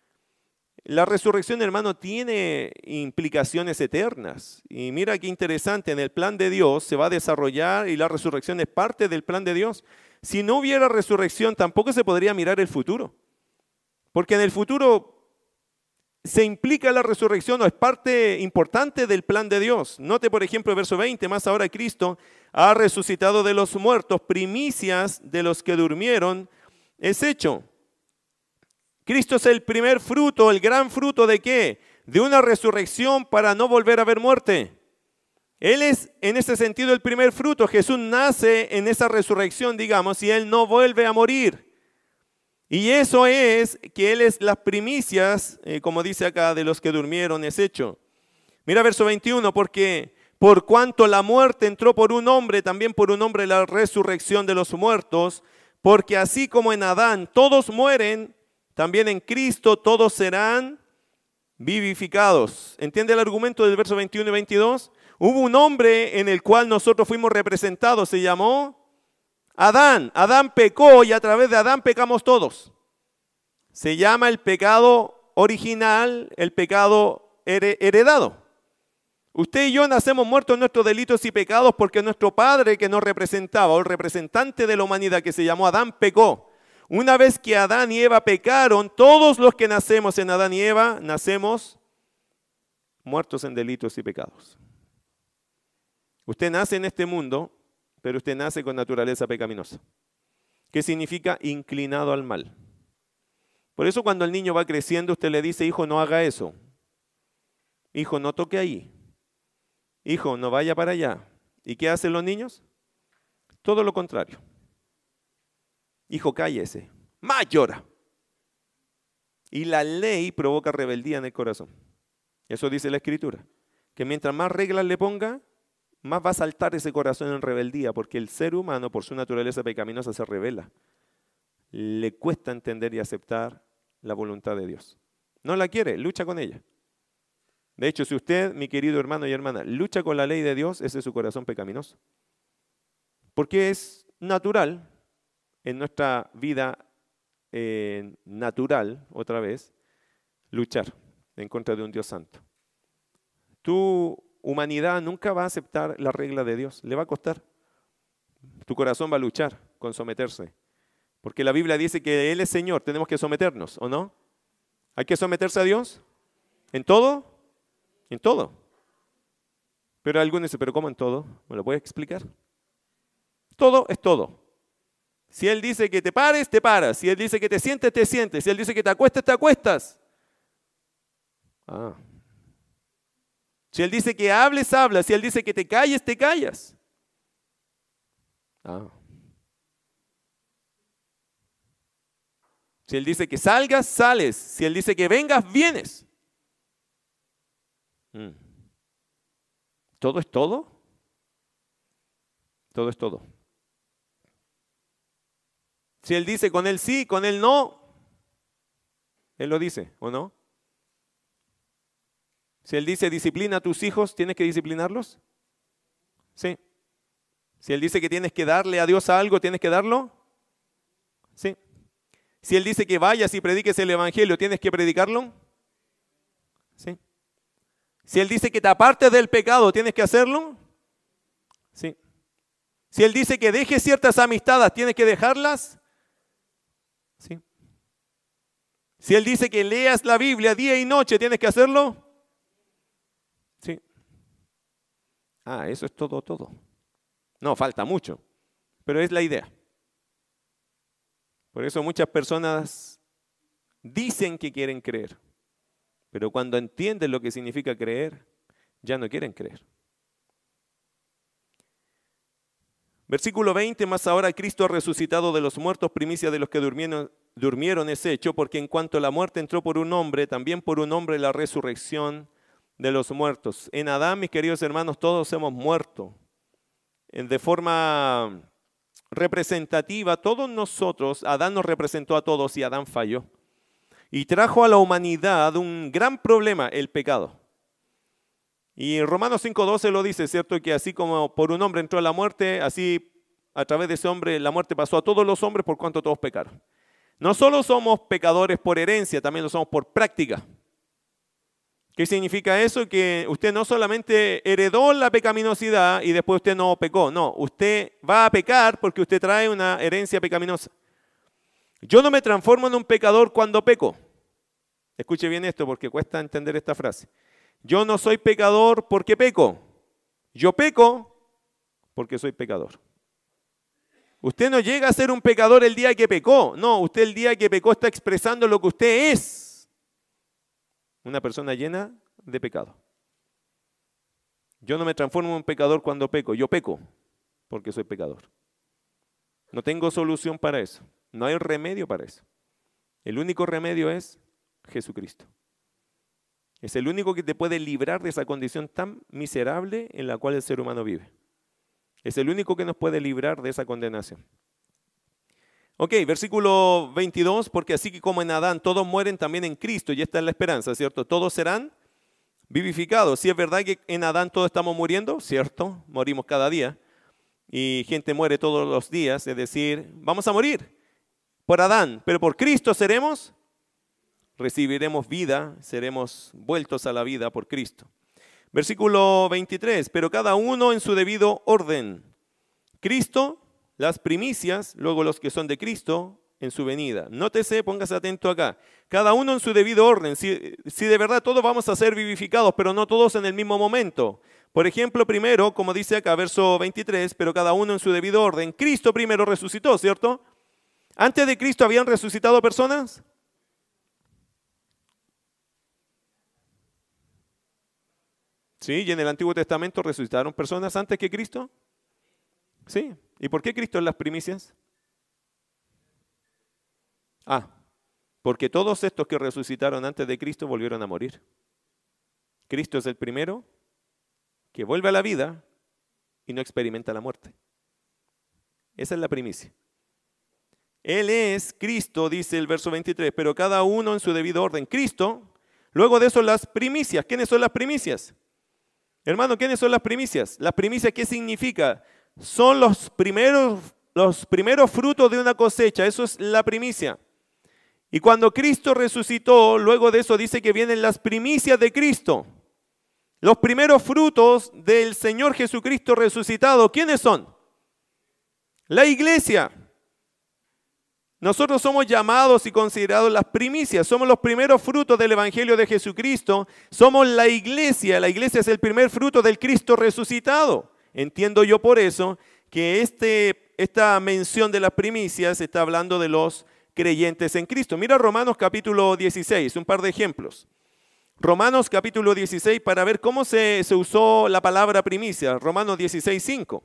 [SPEAKER 1] La resurrección, hermano, tiene implicaciones eternas. Y mira qué interesante, en el plan de Dios se va a desarrollar y la resurrección es parte del plan de Dios. Si no hubiera resurrección, tampoco se podría mirar el futuro. Porque en el futuro se implica la resurrección o es parte importante del plan de Dios. Note, por ejemplo, el verso 20, más ahora Cristo ha resucitado de los muertos, primicias de los que durmieron es hecho. Cristo es el primer fruto, el gran fruto ¿de qué? De una resurrección para no volver a ver muerte. Él es en ese sentido el primer fruto. Jesús nace en esa resurrección, digamos, y Él no vuelve a morir. Y eso es que Él es las primicias, como dice acá, de los que durmieron es hecho. Mira verso 21, porque por cuanto la muerte entró por un hombre, también por un hombre la resurrección de los muertos, porque así como en Adán todos mueren, también en Cristo todos serán vivificados. ¿Entiende el argumento del verso 21 y 22? Hubo un hombre en el cual nosotros fuimos representados, se llamó Adán. Adán pecó y a través de Adán pecamos todos. Se llama el pecado original, el pecado heredado. Usted y yo nacemos muertos en nuestros delitos y pecados porque nuestro padre que nos representaba, o el representante de la humanidad que se llamó Adán, pecó. Una vez que Adán y Eva pecaron, todos los que nacemos en Adán y Eva, nacemos muertos en delitos y pecados. Usted nace en este mundo, pero usted nace con naturaleza pecaminosa. ¿Qué significa? Inclinado al mal. Por eso cuando el niño va creciendo, usted le dice, hijo, no haga eso. Hijo, no toque ahí. Hijo, no vaya para allá. ¿Y qué hacen los niños? Todo lo contrario. Hijo, cállese. Más llora. Y la ley provoca rebeldía en el corazón. Eso dice la Escritura. Que mientras más reglas le ponga, más va a saltar ese corazón en rebeldía, porque el ser humano, por su naturaleza pecaminosa, se rebela. Le cuesta entender y aceptar la voluntad de Dios. No la quiere, lucha con ella. De hecho, si usted, mi querido hermano y hermana, lucha con la ley de Dios, ese es su corazón pecaminoso. Porque es natural en nuestra vida natural, otra vez, luchar en contra de un Dios santo. Tu humanidad nunca va a aceptar la regla de Dios, le va a costar. Tu corazón va a luchar con someterse. Porque la Biblia dice que Él es Señor, tenemos que someternos, ¿o no? ¿Hay que someterse a Dios? ¿En todo? En todo. Pero algunos dicen, ¿pero cómo en todo? ¿Me lo puedes explicar? Todo es todo. Si Él dice que te pares, te paras. Si Él dice que te sientes, te sientes. Si Él dice que te acuestes, te acuestas. Ah. Si Él dice que hables, hablas. Si Él dice que te calles, te callas. Ah. Si Él dice que salgas, sales. Si Él dice que vengas, vienes. ¿Todo es todo? Todo es todo. Si Él dice con Él sí, con Él no, Él lo dice, ¿o no? Si Él dice disciplina a tus hijos, ¿tienes que disciplinarlos? Sí. Si Él dice que tienes que darle a Dios algo, ¿tienes que darlo? Sí. Si Él dice que vayas y prediques el Evangelio, ¿tienes que predicarlo? Sí. Si Él dice que te apartes del pecado, ¿tienes que hacerlo? Sí. Si Él dice que dejes ciertas amistades, ¿tienes que dejarlas? Sí. Si Él dice que leas la Biblia día y noche, ¿tienes que hacerlo? Sí. Ah, eso es todo, todo. No, falta mucho, pero es la idea. Por eso muchas personas dicen que quieren creer, pero cuando entienden lo que significa creer, ya no quieren creer. Versículo 20, más ahora Cristo ha resucitado de los muertos, primicia de los que durmieron es hecho, porque en cuanto la muerte entró por un hombre, también por un hombre la resurrección de los muertos. En Adán, mis queridos hermanos, todos hemos muerto. De forma representativa, todos nosotros, Adán nos representó a todos y Adán falló. Y trajo a la humanidad un gran problema, el pecado. Y Romanos 5:12 lo dice, ¿cierto? Que así como por un hombre entró la muerte, así a través de ese hombre la muerte pasó a todos los hombres por cuanto todos pecaron. No solo somos pecadores por herencia, también lo somos por práctica. ¿Qué significa eso? Que usted no solamente heredó la pecaminosidad y después usted no pecó. No, usted va a pecar porque usted trae una herencia pecaminosa. Yo no me transformo en un pecador cuando peco. Escuche bien esto porque cuesta entender esta frase. Yo no soy pecador porque peco. Yo peco porque soy pecador. Usted no llega a ser un pecador el día que pecó. No, usted el día que pecó está expresando lo que usted es. Una persona llena de pecado. Yo no me transformo en un pecador cuando peco. Yo peco porque soy pecador. No tengo solución para eso. No hay remedio para eso. El único remedio es Jesucristo. Es el único que te puede librar de esa condición tan miserable en la cual el ser humano vive. Es el único que nos puede librar de esa condenación. Ok, versículo 22, porque así que como en Adán todos mueren, también en Cristo, y esta es la esperanza, ¿cierto? Todos serán vivificados. Si es verdad que en Adán todos estamos muriendo, ¿cierto? Morimos cada día, y gente muere todos los días, es decir, vamos a morir por Adán, pero por Cristo recibiremos vida, seremos vueltos a la vida por Cristo. Versículo 23, pero cada uno en su debido orden. Cristo, las primicias, luego los que son de Cristo en su venida. Nótese, póngase atento acá. Cada uno en su debido orden. Si de verdad todos vamos a ser vivificados, pero no todos en el mismo momento. Por ejemplo, primero, como dice acá, verso 23, pero cada uno en su debido orden. Cristo primero resucitó, ¿cierto? ¿Antes de Cristo habían resucitado personas? Sí, y en el Antiguo Testamento resucitaron personas antes que Cristo. Sí. ¿Y por qué Cristo en las primicias? Porque todos estos que resucitaron antes de Cristo volvieron a morir. Cristo es el primero que vuelve a la vida y no experimenta la muerte. Esa es la primicia. Él es Cristo, dice el verso 23, pero cada uno en su debido orden. Cristo, luego de eso las primicias. ¿Quiénes son las primicias? Hermano, ¿quiénes son las primicias? Las primicias, ¿qué significa? Son los primeros frutos de una cosecha. Eso es la primicia. Y cuando Cristo resucitó, luego de eso dice que vienen las primicias de Cristo. Los primeros frutos del Señor Jesucristo resucitado. ¿Quiénes son? La iglesia. Nosotros somos llamados y considerados las primicias. Somos los primeros frutos del Evangelio de Jesucristo. Somos la iglesia. La iglesia es el primer fruto del Cristo resucitado. Entiendo yo por eso que esta mención de las primicias está hablando de los creyentes en Cristo. Mira Romanos capítulo 16, un par de ejemplos. Romanos capítulo 16 para ver cómo se usó la palabra primicia. Romanos 16, 5.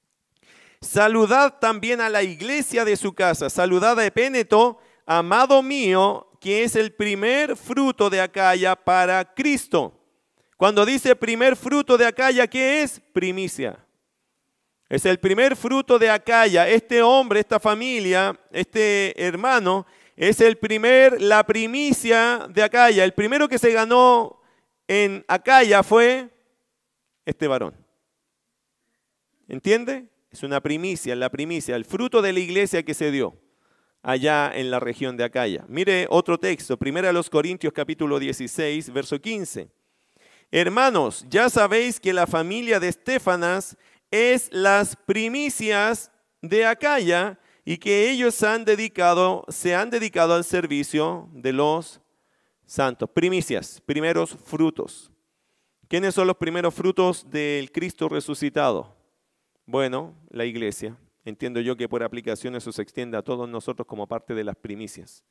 [SPEAKER 1] Saludad también a la iglesia de su casa. Saludad a Epéneto, amado mío, que es el primer fruto de Acaya para Cristo. Cuando dice primer fruto de Acaya, ¿qué es? Primicia. Es el primer fruto de Acaya. Este hombre, esta familia, este hermano, es la primicia de Acaya. El primero que se ganó en Acaya fue este varón. ¿Entiende? Es una primicia, la primicia, el fruto de la iglesia que se dio allá en la región de Acaya. Mire otro texto, 1 Corintios capítulo 16, verso 15. Hermanos, ya sabéis que la familia de Estéfanas es las primicias de Acaya y que ellos se han dedicado al servicio de los santos. Primicias, primeros frutos. ¿Quiénes son los primeros frutos del Cristo resucitado? Bueno, la iglesia. Entiendo yo que por aplicación eso se extiende a todos nosotros como parte de las primicias.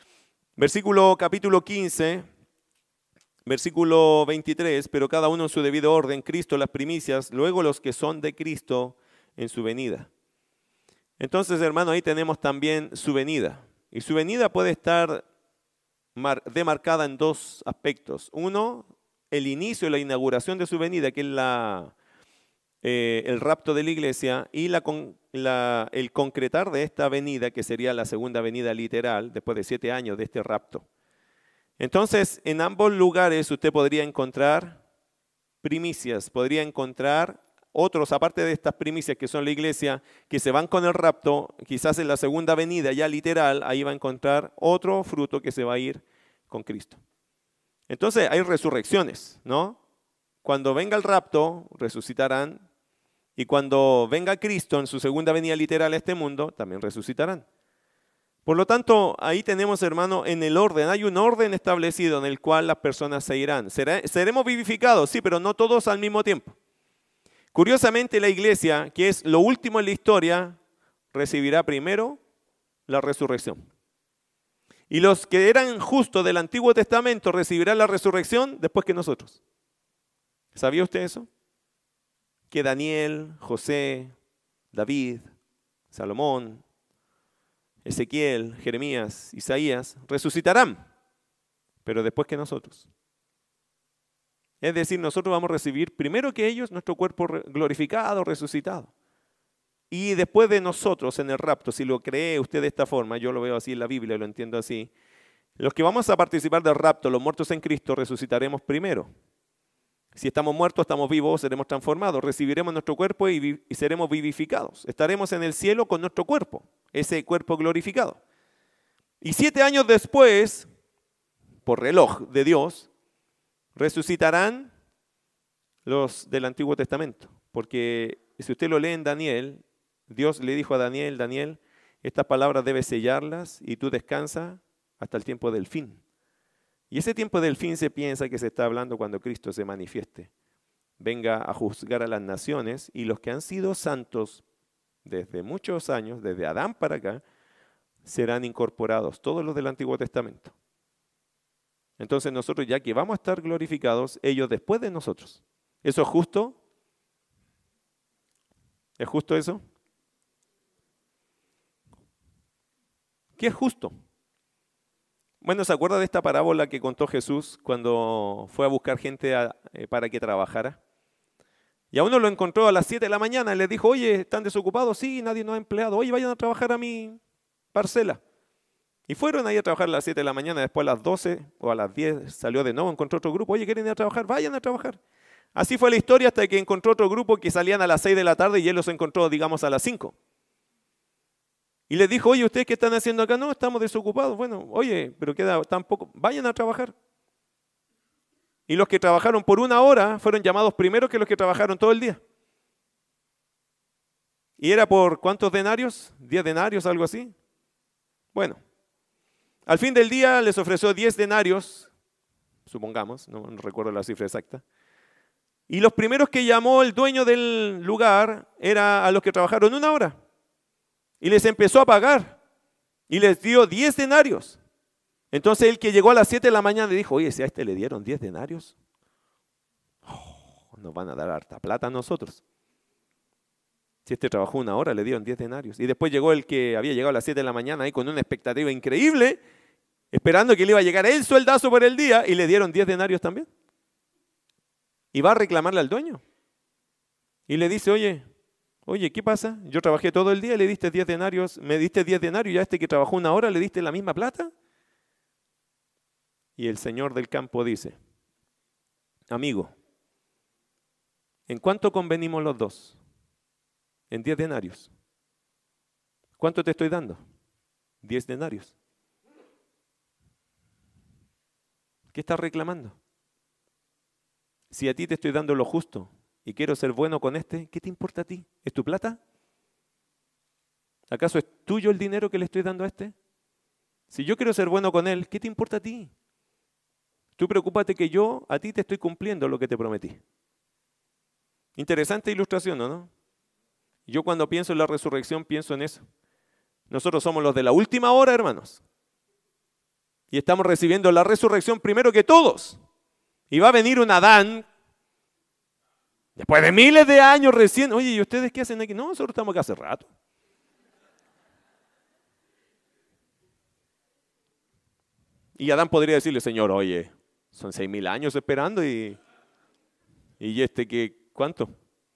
[SPEAKER 1] Capítulo 15, versículo 23, pero cada uno en su debido orden, Cristo las primicias, luego los que son de Cristo en su venida. Entonces, hermano, ahí tenemos también su venida. Y su venida puede estar demarcada en dos aspectos. Uno, el inicio, la inauguración de su venida, que es el rapto de la iglesia, y el concretar de esta venida, que sería la segunda venida literal, después de 7 años de este rapto. Entonces, en ambos lugares usted podría encontrar primicias, podría encontrar otros, aparte de estas primicias que son la iglesia, que se van con el rapto, quizás en la segunda venida ya literal, ahí va a encontrar otro fruto que se va a ir con Cristo. Entonces, hay resurrecciones, ¿no? Cuando venga el rapto, resucitarán. Y cuando venga Cristo en su segunda venida literal a este mundo, también resucitarán. Por lo tanto, ahí tenemos, hermano, en el orden, hay un orden establecido en el cual las personas se irán. Seremos vivificados, sí, pero no todos al mismo tiempo. Curiosamente, la iglesia, que es lo último en la historia, recibirá primero la resurrección. Y los que eran justos del Antiguo Testamento recibirán la resurrección después que nosotros. ¿Sabía usted eso? Que Daniel, José, David, Salomón, Ezequiel, Jeremías, Isaías resucitarán, pero después que nosotros. Es decir, nosotros vamos a recibir primero que ellos nuestro cuerpo glorificado, resucitado. Y después de nosotros en el rapto, si lo cree usted de esta forma, yo lo veo así en la Biblia, lo entiendo así, los que vamos a participar del rapto, los muertos en Cristo, resucitaremos primero. Si estamos muertos, estamos vivos, seremos transformados, recibiremos nuestro cuerpo y seremos vivificados. Estaremos en el cielo con nuestro cuerpo, ese cuerpo glorificado. Y 7 años después, por reloj de Dios, resucitarán los del Antiguo Testamento. Porque si usted lo lee en Daniel, Dios le dijo a Daniel, Daniel, estas palabras debes sellarlas y tú descansa hasta el tiempo del fin. Y ese tiempo del fin se piensa que se está hablando cuando Cristo se manifieste. Venga a juzgar a las naciones y los que han sido santos desde muchos años, desde Adán para acá, serán incorporados, todos los del Antiguo Testamento. Entonces nosotros ya que vamos a estar glorificados, ellos después de nosotros. ¿Eso es justo? ¿Es justo eso? ¿Qué es justo? Bueno, ¿se acuerda de esta parábola que contó Jesús cuando fue a buscar gente para que trabajara? Y a uno lo encontró a las 7 de la mañana y le dijo, oye, ¿están desocupados? Sí, nadie nos ha empleado. Oye, vayan a trabajar a mi parcela. Y fueron ahí a trabajar a las 7 de la mañana, después a las 12 o a las 10 salió de nuevo, encontró otro grupo. Oye, ¿quieren ir a trabajar? Vayan a trabajar. Así fue la historia hasta que encontró otro grupo que salían a las 6 de la tarde y él los encontró, digamos, a las 5. Y les dijo, oye, ¿ustedes qué están haciendo acá? No, estamos desocupados. Bueno, oye, pero queda tan poco. Vayan a trabajar. Y los que trabajaron por 1 hora fueron llamados primero que los que trabajaron todo el día. ¿Y era por cuántos denarios? ¿10 denarios, algo así? Bueno, al fin del día les ofreció 10 denarios, supongamos, no recuerdo la cifra exacta. Y los primeros que llamó el dueño del lugar era a los que trabajaron 1 hora. Y les empezó a pagar. Y les dio 10 denarios. Entonces el que llegó a las 7 de la mañana le dijo, oye, si a este le dieron 10 denarios, nos van a dar harta plata a nosotros. Si este trabajó 1 hora, le dieron 10 denarios. Y después llegó el que había llegado a las 7 de la mañana ahí con una expectativa increíble, esperando que le iba a llegar el sueldazo por el día, y le dieron 10 denarios también. Y va a reclamarle al dueño. Y le dice, oye, ¿qué pasa? Yo trabajé todo el día y le diste 10 denarios, me diste 10 denarios y a este que trabajó 1 hora le diste la misma plata. Y el señor del campo dice, amigo, ¿en cuánto convenimos los dos? En 10 denarios. ¿Cuánto te estoy dando? 10 denarios. ¿Qué estás reclamando? Si a ti te estoy dando lo justo y quiero ser bueno con este, ¿qué te importa a ti? ¿Es tu plata? ¿Acaso es tuyo el dinero que le estoy dando a este? Si yo quiero ser bueno con él, ¿qué te importa a ti? Tú preocúpate que yo a ti te estoy cumpliendo lo que te prometí. Interesante ilustración, ¿no? Yo cuando pienso en la resurrección pienso en eso. Nosotros somos los de la última hora, hermanos. Y estamos recibiendo la resurrección primero que todos. Y va a venir un Adán, después de miles de años recién. Oye, ¿y ustedes qué hacen aquí? No, nosotros estamos acá hace rato. Y Adán podría decirle, Señor, oye, son 6.000 años esperando y ¿cuánto?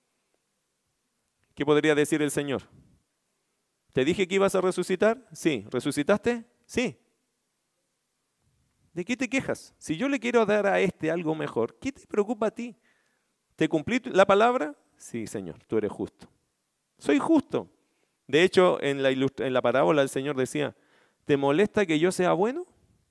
[SPEAKER 1] ¿Qué podría decir el Señor? ¿Te dije que ibas a resucitar? Sí. ¿Resucitaste? Sí. ¿De qué te quejas? Si yo le quiero dar a este algo mejor, ¿qué te preocupa a ti? ¿Te cumplí la palabra? Sí, Señor, tú eres justo. Soy justo. De hecho, en la parábola el Señor decía, ¿te molesta que yo sea bueno?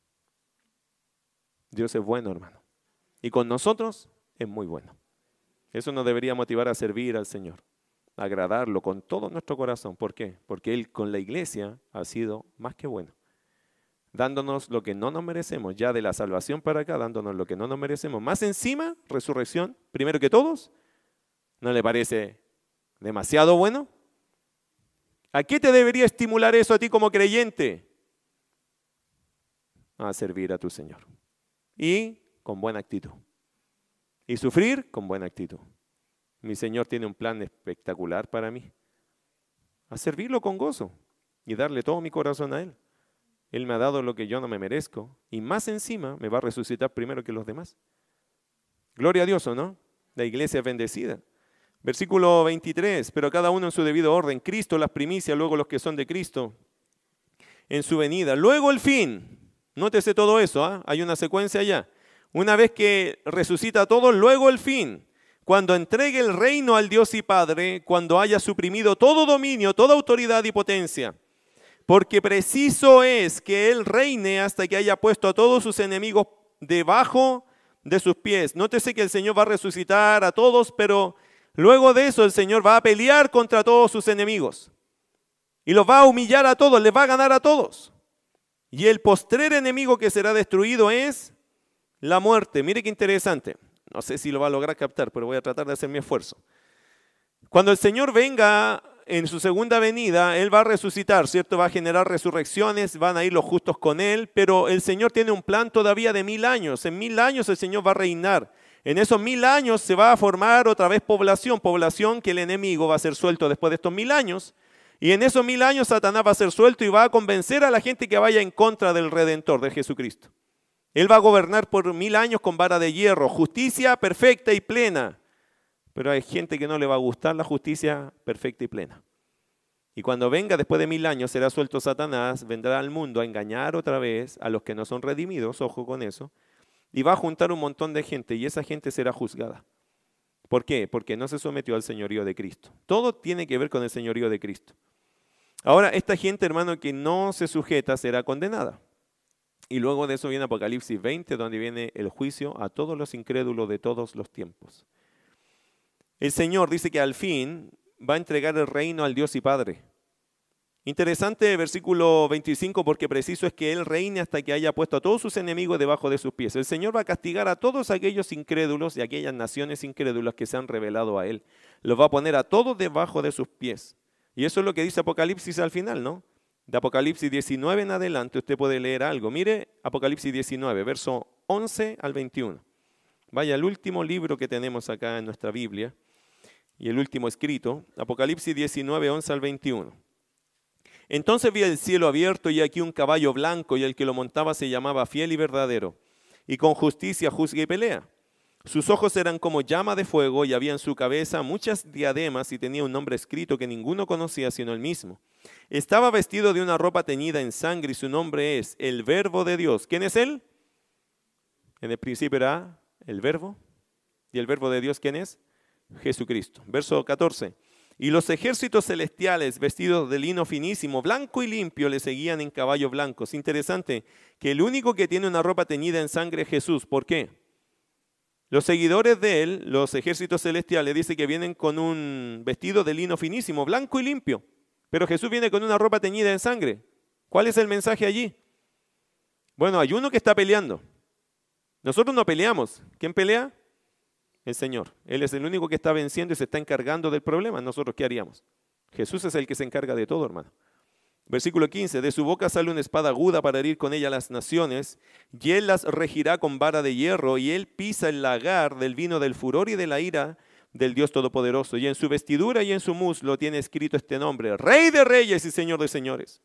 [SPEAKER 1] Dios es bueno, hermano. Y con nosotros es muy bueno. Eso nos debería motivar a servir al Señor, a agradarlo con todo nuestro corazón. ¿Por qué? Porque Él con la iglesia ha sido más que bueno, dándonos lo que no nos merecemos, ya de la salvación para acá, dándonos lo que no nos merecemos. Más encima, resurrección, primero que todos. ¿No le parece demasiado bueno? ¿A qué te debería estimular eso a ti como creyente? A servir a tu Señor. Y con buena actitud. Y sufrir con buena actitud. Mi Señor tiene un plan espectacular para mí. A servirlo con gozo y darle todo mi corazón a Él. Él me ha dado lo que yo no me merezco y más encima me va a resucitar primero que los demás. Gloria a Dios, ¿o no? La iglesia es bendecida. Versículo 23, pero cada uno en su debido orden. Cristo las primicias, luego los que son de Cristo en su venida. Luego el fin. Nótese todo eso, ¿eh? Hay una secuencia allá. Una vez que resucita todo, luego el fin. Cuando entregue el reino al Dios y Padre, cuando haya suprimido todo dominio, toda autoridad y potencia. Porque preciso es que Él reine hasta que haya puesto a todos sus enemigos debajo de sus pies. Nótese que el Señor va a resucitar a todos, pero luego de eso el Señor va a pelear contra todos sus enemigos. Y los va a humillar a todos, les va a ganar a todos. Y el postrer enemigo que será destruido es la muerte. Mire qué interesante. No sé si lo va a lograr captar, pero voy a tratar de hacer mi esfuerzo. Cuando el Señor venga en su segunda venida, Él va a resucitar, ¿cierto? Va a generar resurrecciones, van a ir los justos con Él, pero el Señor tiene un plan todavía de 1000 años. En 1000 años el Señor va a reinar. En esos 1000 años se va a formar otra vez población que el enemigo va a ser suelto después de estos 1000 años. Y en esos 1000 años Satanás va a ser suelto y va a convencer a la gente que vaya en contra del Redentor, de Jesucristo. Él va a gobernar por 1000 años con vara de hierro, justicia perfecta y plena. Pero hay gente que no le va a gustar la justicia perfecta y plena. Y cuando venga después de 1000 años será suelto Satanás, vendrá al mundo a engañar otra vez a los que no son redimidos, ojo con eso, y va a juntar un montón de gente y esa gente será juzgada. ¿Por qué? Porque no se sometió al señorío de Cristo. Todo tiene que ver con el señorío de Cristo. Ahora, esta gente, hermano, que no se sujeta será condenada. Y luego de eso viene Apocalipsis 20, donde viene el juicio a todos los incrédulos de todos los tiempos. El Señor dice que al fin va a entregar el reino al Dios y Padre. Interesante versículo 25, porque preciso es que Él reine hasta que haya puesto a todos sus enemigos debajo de sus pies. El Señor va a castigar a todos aquellos incrédulos y aquellas naciones incrédulas que se han rebelado a Él. Los va a poner a todos debajo de sus pies. Y eso es lo que dice Apocalipsis al final, ¿no? De Apocalipsis 19 en adelante usted puede leer algo. Mire Apocalipsis 19, verso 11 al 21. Vaya al último libro que tenemos acá en nuestra Biblia y el último escrito, Apocalipsis 19, 11 al 21. Entonces vi el cielo abierto y aquí un caballo blanco y el que lo montaba se llamaba Fiel y Verdadero y con justicia juzga y pelea. Sus ojos eran como llama de fuego y había en su cabeza muchas diademas y tenía un nombre escrito que ninguno conocía sino él mismo. Estaba vestido de una ropa teñida en sangre y su nombre es el Verbo de Dios. ¿Quién es él? En el principio era el Verbo. ¿Y el Verbo de Dios quién es? Jesucristo. Verso 14. Y los ejércitos celestiales vestidos de lino finísimo, blanco y limpio, le seguían en caballos blancos. Interesante que el único que tiene una ropa teñida en sangre es Jesús. ¿Por qué? Los seguidores de él, los ejércitos celestiales, dice que vienen con un vestido de lino finísimo, blanco y limpio. Pero Jesús viene con una ropa teñida en sangre. ¿Cuál es el mensaje allí? Bueno, hay uno que está peleando. Nosotros no peleamos. ¿Quién pelea? El Señor. Él es el único que está venciendo y se está encargando del problema. ¿Nosotros qué haríamos? Jesús es el que se encarga de todo, hermano. Versículo 15, de su boca sale una espada aguda para herir con ella las naciones, y él las regirá con vara de hierro, y él pisa el lagar del vino del furor y de la ira del Dios Todopoderoso. Y en su vestidura y en su muslo tiene escrito este nombre, Rey de Reyes y Señor de Señores.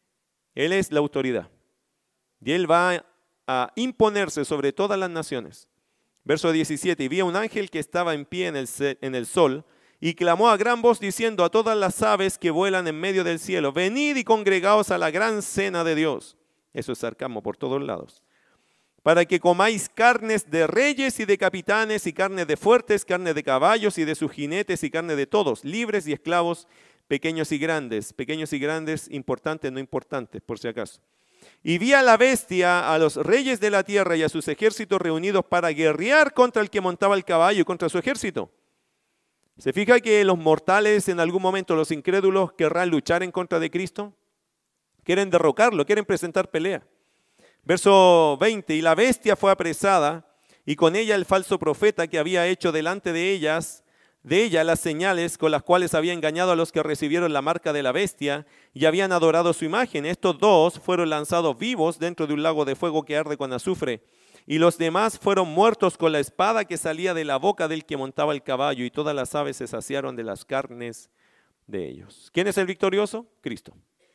[SPEAKER 1] Él es la autoridad, y él va a imponerse sobre todas las naciones. Verso 17, y vi a un ángel que estaba en pie en el sol, y clamó a gran voz diciendo a todas las aves que vuelan en medio del cielo, venid y congregaos a la gran cena de Dios. Eso es sarcasmo por todos lados. Para que comáis carnes de reyes y de capitanes y carne de fuertes, carne de caballos y de sus jinetes y carne de todos, libres y esclavos, pequeños y grandes, importantes, no importantes, por si acaso. Y vi a la bestia, a los reyes de la tierra y a sus ejércitos reunidos para guerrear contra el que montaba el caballo y contra su ejército. ¿Se fija que los mortales en algún momento, los incrédulos, querrán luchar en contra de Cristo? Quieren derrocarlo, quieren presentar pelea. Verso 20, y la bestia fue apresada, y con ella el falso profeta que había hecho delante de ella las señales con las cuales había engañado a los que recibieron la marca de la bestia y habían adorado su imagen. Estos dos fueron lanzados vivos dentro de un lago de fuego que arde con azufre. Y los demás fueron muertos con la espada que salía de la boca del que montaba el caballo, y todas las aves se saciaron de las carnes de ellos. ¿Quién es el victorioso? Cristo.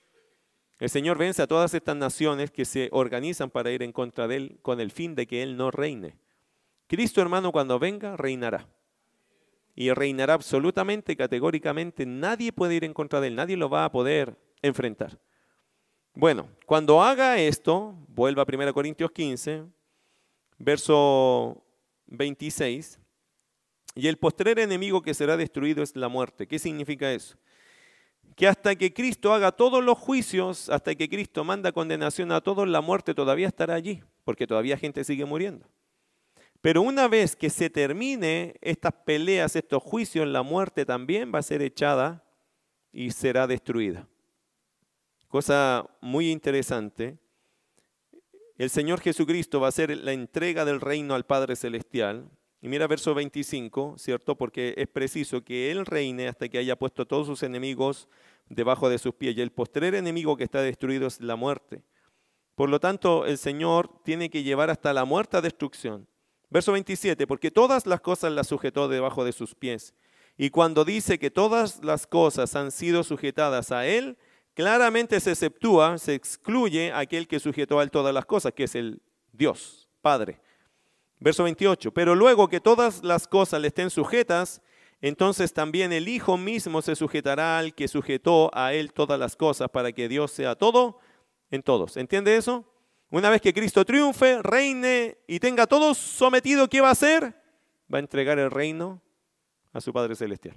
[SPEAKER 1] El Señor vence a todas estas naciones que se organizan para ir en contra de Él con el fin de que Él no reine. Cristo, hermano, cuando venga, reinará. Y reinará absolutamente, categóricamente. Nadie puede ir en contra de Él, nadie lo va a poder enfrentar. Bueno, cuando haga esto, vuelva a 1 Corintios 15, verso 26, y el postrer enemigo que será destruido es la muerte. ¿Qué significa eso? Que hasta que Cristo haga todos los juicios, hasta que Cristo manda condenación a todos, la muerte todavía estará allí, porque todavía gente sigue muriendo. Pero una vez que se termine estas peleas, estos juicios, la muerte también va a ser echada y será destruida. Cosa muy interesante. El Señor Jesucristo va a hacer la entrega del reino al Padre Celestial. Y mira verso 25, ¿cierto? Porque es preciso que Él reine hasta que haya puesto a todos sus enemigos debajo de sus pies. Y el postrer enemigo que está destruido es la muerte. Por lo tanto, el Señor tiene que llevar hasta la muerte a destrucción. Verso 27, porque todas las cosas las sujetó debajo de sus pies. Y cuando dice que todas las cosas han sido sujetadas a Él, claramente se exceptúa, se excluye aquel que sujetó a Él todas las cosas, que es el Dios, Padre. Verso 28, pero luego que todas las cosas le estén sujetas, entonces también el Hijo mismo se sujetará al que sujetó a Él todas las cosas, para que Dios sea todo en todos. ¿Entiende eso? Una vez que Cristo triunfe, reine y tenga todo sometido, ¿qué va a hacer? Va a entregar el reino a su Padre Celestial.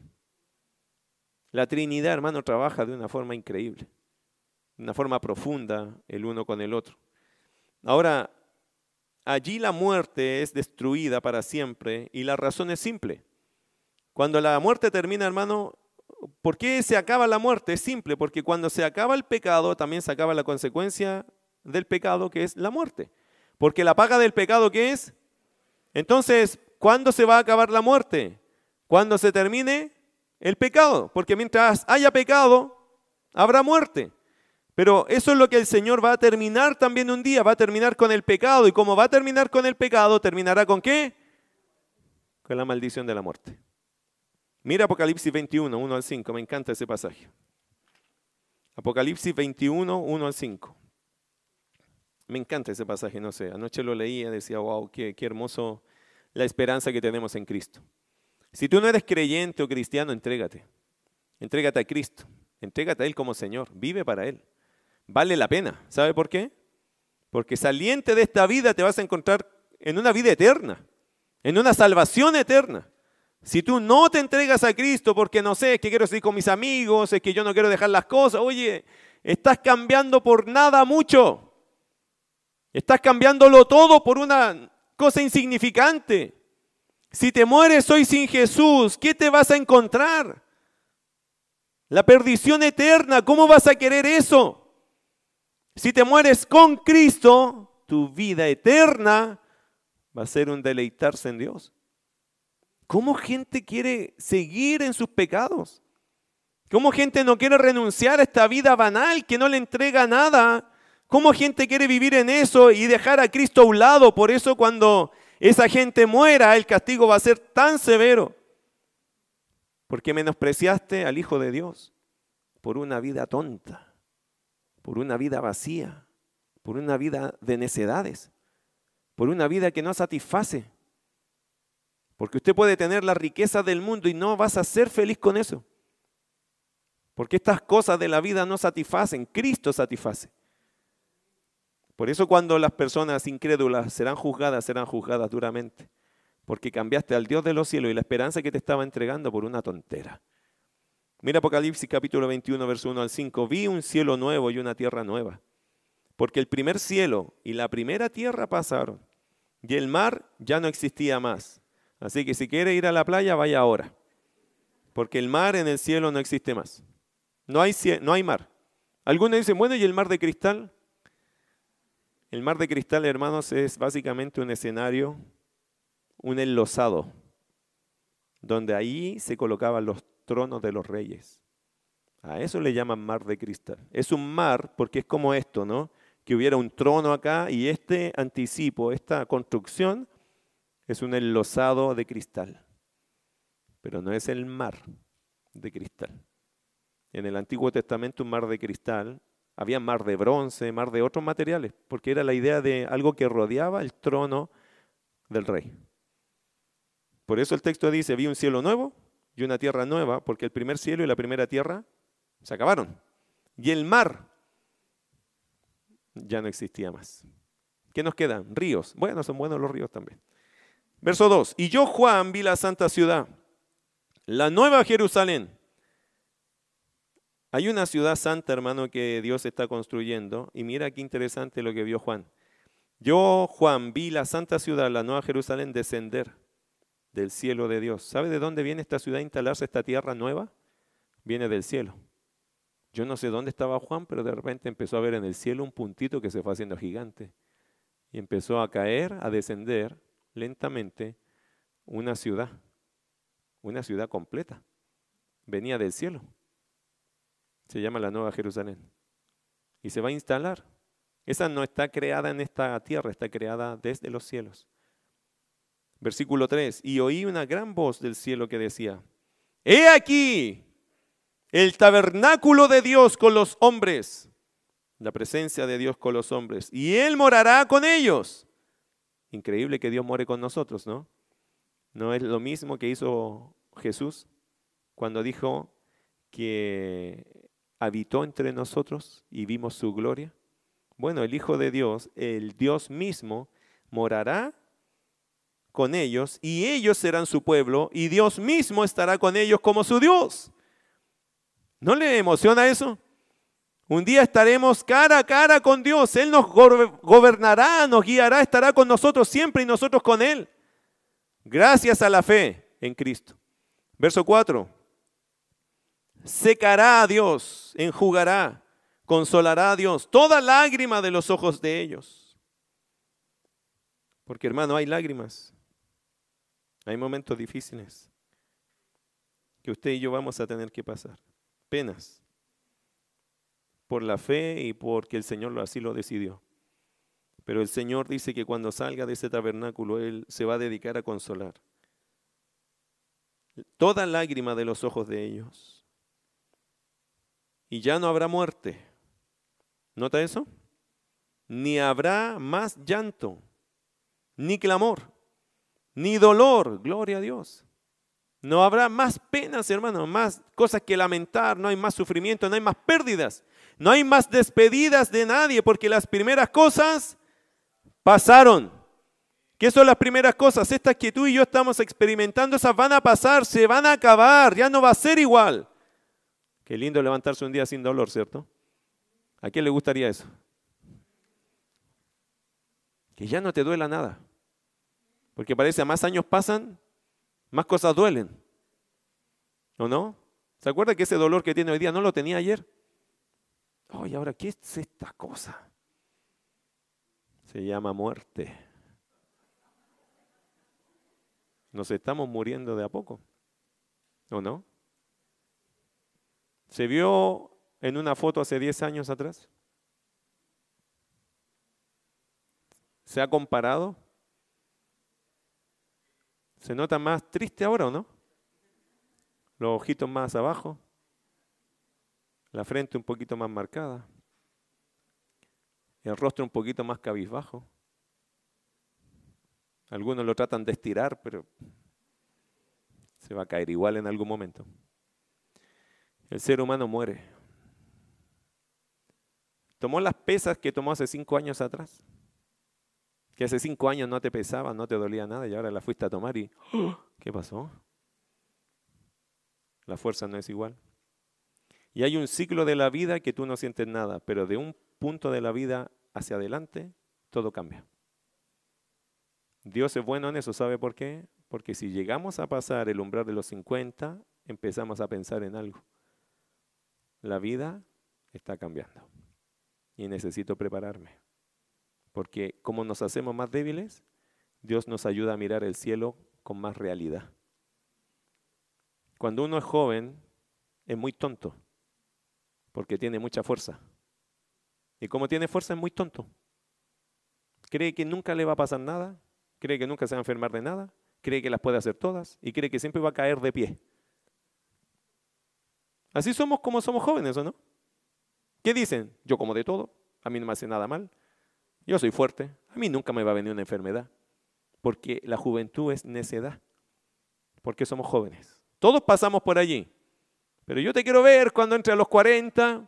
[SPEAKER 1] La Trinidad, hermano, trabaja de una forma increíble, de una forma profunda el uno con el otro. Ahora, allí la muerte es destruida para siempre y la razón es simple. Cuando la muerte termina, hermano, ¿por qué se acaba la muerte? Es simple, porque cuando se acaba el pecado, también se acaba la consecuencia del pecado, que es la muerte. Porque la paga del pecado, ¿qué es? Entonces, ¿cuándo se va a acabar la muerte? Cuando se termine el pecado. Porque mientras haya pecado, habrá muerte. Pero eso es lo que el Señor va a terminar también un día, va a terminar con el pecado. Y como va a terminar con el pecado, ¿terminará con qué? Con la maldición de la muerte. Mira Apocalipsis 21, 1 al 5, me encanta ese pasaje. Apocalipsis 21, 1 al 5. Me encanta ese pasaje, no sé, anoche lo leía, decía, wow, qué hermoso la esperanza que tenemos en Cristo. Si tú no eres creyente o cristiano, entrégate. Entrégate a Cristo, entrégate a Él como Señor, vive para Él. Vale la pena, ¿sabe por qué? Porque saliente de esta vida te vas a encontrar en una vida eterna, en una salvación eterna. Si tú no te entregas a Cristo porque no sé, es que quiero seguir con mis amigos, es que yo no quiero dejar las cosas, oye, estás cambiando por nada mucho. Estás cambiándolo todo por una cosa insignificante. Si te mueres hoy sin Jesús, ¿qué te vas a encontrar? La perdición eterna, ¿cómo vas a querer eso? Si te mueres con Cristo, tu vida eterna va a ser un deleitarse en Dios. ¿Cómo gente quiere seguir en sus pecados? ¿Cómo gente no quiere renunciar a esta vida banal que no le entrega nada? ¿Cómo gente quiere vivir en eso y dejar a Cristo a un lado? Por eso cuando esa gente muera, el castigo va a ser tan severo. Porque menospreciaste al Hijo de Dios por una vida tonta, por una vida vacía, por una vida de necedades, por una vida que no satisface. Porque usted puede tener la riqueza del mundo y no vas a ser feliz con eso. Porque estas cosas de la vida no satisfacen, Cristo satisface. Por eso cuando las personas incrédulas serán juzgadas duramente. Porque cambiaste al Dios de los cielos y la esperanza que te estaba entregando por una tontera. Mira Apocalipsis capítulo 21, verso 1 al 5. Vi un cielo nuevo y una tierra nueva. Porque el primer cielo y la primera tierra pasaron. Y el mar ya no existía más. Así que si quiere ir a la playa, vaya ahora. Porque el mar en el cielo no existe más. No hay mar. Algunos dicen, bueno, ¿y el mar de cristal? El mar de cristal, hermanos, es básicamente un escenario, un enlosado, donde ahí se colocaban los tronos de los reyes. A eso le llaman mar de cristal. Es un mar porque es como esto, ¿no? Que hubiera un trono acá y este anticipo, esta construcción, es un enlosado de cristal. Pero no es el mar de cristal. En el Antiguo Testamento un mar de cristal, había mar de bronce, mar de otros materiales, porque era la idea de algo que rodeaba el trono del rey. Por eso el texto dice, vi un cielo nuevo y una tierra nueva, porque el primer cielo y la primera tierra se acabaron. Y el mar ya no existía más. ¿Qué nos quedan? Ríos. Bueno, son buenos los ríos también. Verso 2. Y yo, Juan, vi la santa ciudad, la nueva Jerusalén. Hay una ciudad santa, hermano, que Dios está construyendo. Y mira qué interesante lo que vio Juan. Yo, Juan, vi la santa ciudad, la nueva Jerusalén, descender del cielo de Dios. ¿Sabe de dónde viene esta ciudad a instalarse, esta tierra nueva? Viene del cielo. Yo no sé dónde estaba Juan, pero de repente empezó a ver en el cielo un puntito que se fue haciendo gigante. Y empezó a caer, a descender lentamente una ciudad completa. Venía del cielo. Se llama la Nueva Jerusalén. Y se va a instalar. Esa no está creada en esta tierra, está creada desde los cielos. Versículo 3. Y oí una gran voz del cielo que decía, he aquí el tabernáculo de Dios con los hombres, la presencia de Dios con los hombres, y Él morará con ellos. Increíble que Dios more con nosotros, ¿no? ¿No es lo mismo que hizo Jesús cuando dijo que habitó entre nosotros y vimos su gloria? Bueno, el Hijo de Dios, el Dios mismo, morará con ellos y ellos serán su pueblo y Dios mismo estará con ellos como su Dios. ¿No le emociona eso? Un día estaremos cara a cara con Dios. Él nos gobernará, nos guiará, estará con nosotros siempre y nosotros con Él. Gracias a la fe en Cristo. Verso 4. Secará a Dios, enjugará, consolará a Dios toda lágrima de los ojos de ellos. Porque hermano, hay lágrimas. Hay momentos difíciles que usted y yo vamos a tener que pasar. Penas. por la fe y porque el Señor así lo decidió. Pero el Señor dice que cuando salga de ese tabernáculo, Él se va a dedicar a consolar toda lágrima de los ojos de ellos. Y ya no habrá muerte. ¿Nota eso? Ni habrá más llanto, ni clamor, ni dolor. Gloria a Dios. No habrá más penas, hermano, más cosas que lamentar, no hay más sufrimiento, no hay más pérdidas, no hay más despedidas de nadie, porque las primeras cosas pasaron. ¿Qué son las primeras cosas? Estas que tú y yo estamos experimentando, esas van a pasar, se van a acabar, ya no va a ser igual. Qué lindo levantarse un día sin dolor, ¿cierto? ¿A quién le gustaría eso? Que ya no te duela nada. Porque parece a más años pasan, más cosas duelen. ¿O no? ¿Se acuerda que ese dolor que tiene hoy día no lo tenía ayer? Oh, ¿y ahora qué es esta cosa? Se llama muerte. Nos estamos muriendo de a poco. ¿O no? ¿Se vio en una foto hace 10 años atrás? ¿Se ha comparado? ¿Se nota más triste ahora o no? Los ojitos más abajo, la frente un poquito más marcada, el rostro un poquito más cabizbajo. Algunos lo tratan de estirar, pero se va a caer igual en algún momento. El ser humano muere. Tomó las pesas que tomó hace 5 años atrás, que hace 5 años no te pesaba, no te dolía nada, y ahora las fuiste a tomar y ¡oh! ¿Qué pasó? La fuerza no es igual. Y hay un ciclo de la vida que tú no sientes nada, pero de un punto de la vida hacia adelante, todo cambia. Dios es bueno en eso, ¿sabe por qué? Porque si llegamos a pasar el umbral de los 50, empezamos a pensar en algo. La vida está cambiando y necesito prepararme. Porque como nos hacemos más débiles, Dios nos ayuda a mirar el cielo con más realidad. Cuando uno es joven, es muy tonto, porque tiene mucha fuerza. Y como tiene fuerza, es muy tonto. Cree que nunca le va a pasar nada, cree que nunca se va a enfermar de nada, cree que las puede hacer todas y cree que siempre va a caer de pie. Así somos como somos jóvenes, ¿o no? ¿Qué dicen? Yo como de todo, a mí no me hace nada mal, yo soy fuerte, a mí nunca me va a venir una enfermedad, porque la juventud es necedad, porque somos jóvenes. Todos pasamos por allí, pero yo te quiero ver cuando entre a los 40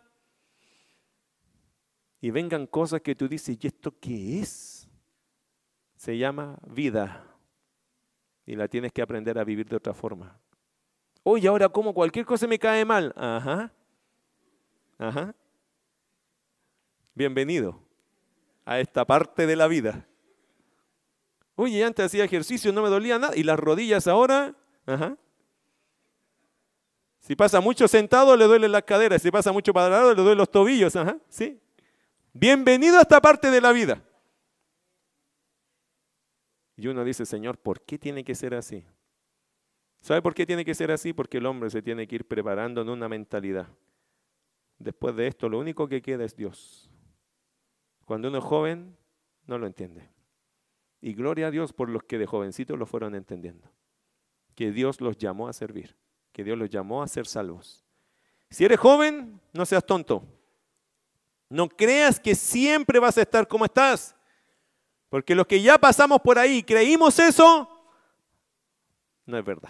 [SPEAKER 1] y vengan cosas que tú dices, ¿y esto qué es? Se llama vida y la tienes que aprender a vivir de otra forma. Oye, ahora como cualquier cosa me cae mal. Ajá. Ajá. Bienvenido a esta parte de la vida. Oye, antes hacía ejercicio, no me dolía nada. Y las rodillas ahora, ajá. Si pasa mucho sentado, le duelen las caderas. Si pasa mucho parado, le duelen los tobillos. Ajá. ¿Sí? Bienvenido a esta parte de la vida. Y uno dice, Señor, ¿por qué tiene que ser así? ¿Sabe por qué tiene que ser así? Porque el hombre se tiene que ir preparando en una mentalidad. Después de esto, lo único que queda es Dios. Cuando uno es joven, no lo entiende. Y gloria a Dios por los que de jovencitos lo fueron entendiendo. Que Dios los llamó a servir. Que Dios los llamó a ser salvos. Si eres joven, no seas tonto. No creas que siempre vas a estar como estás. Porque los que ya pasamos por ahí y creímos eso, no es verdad.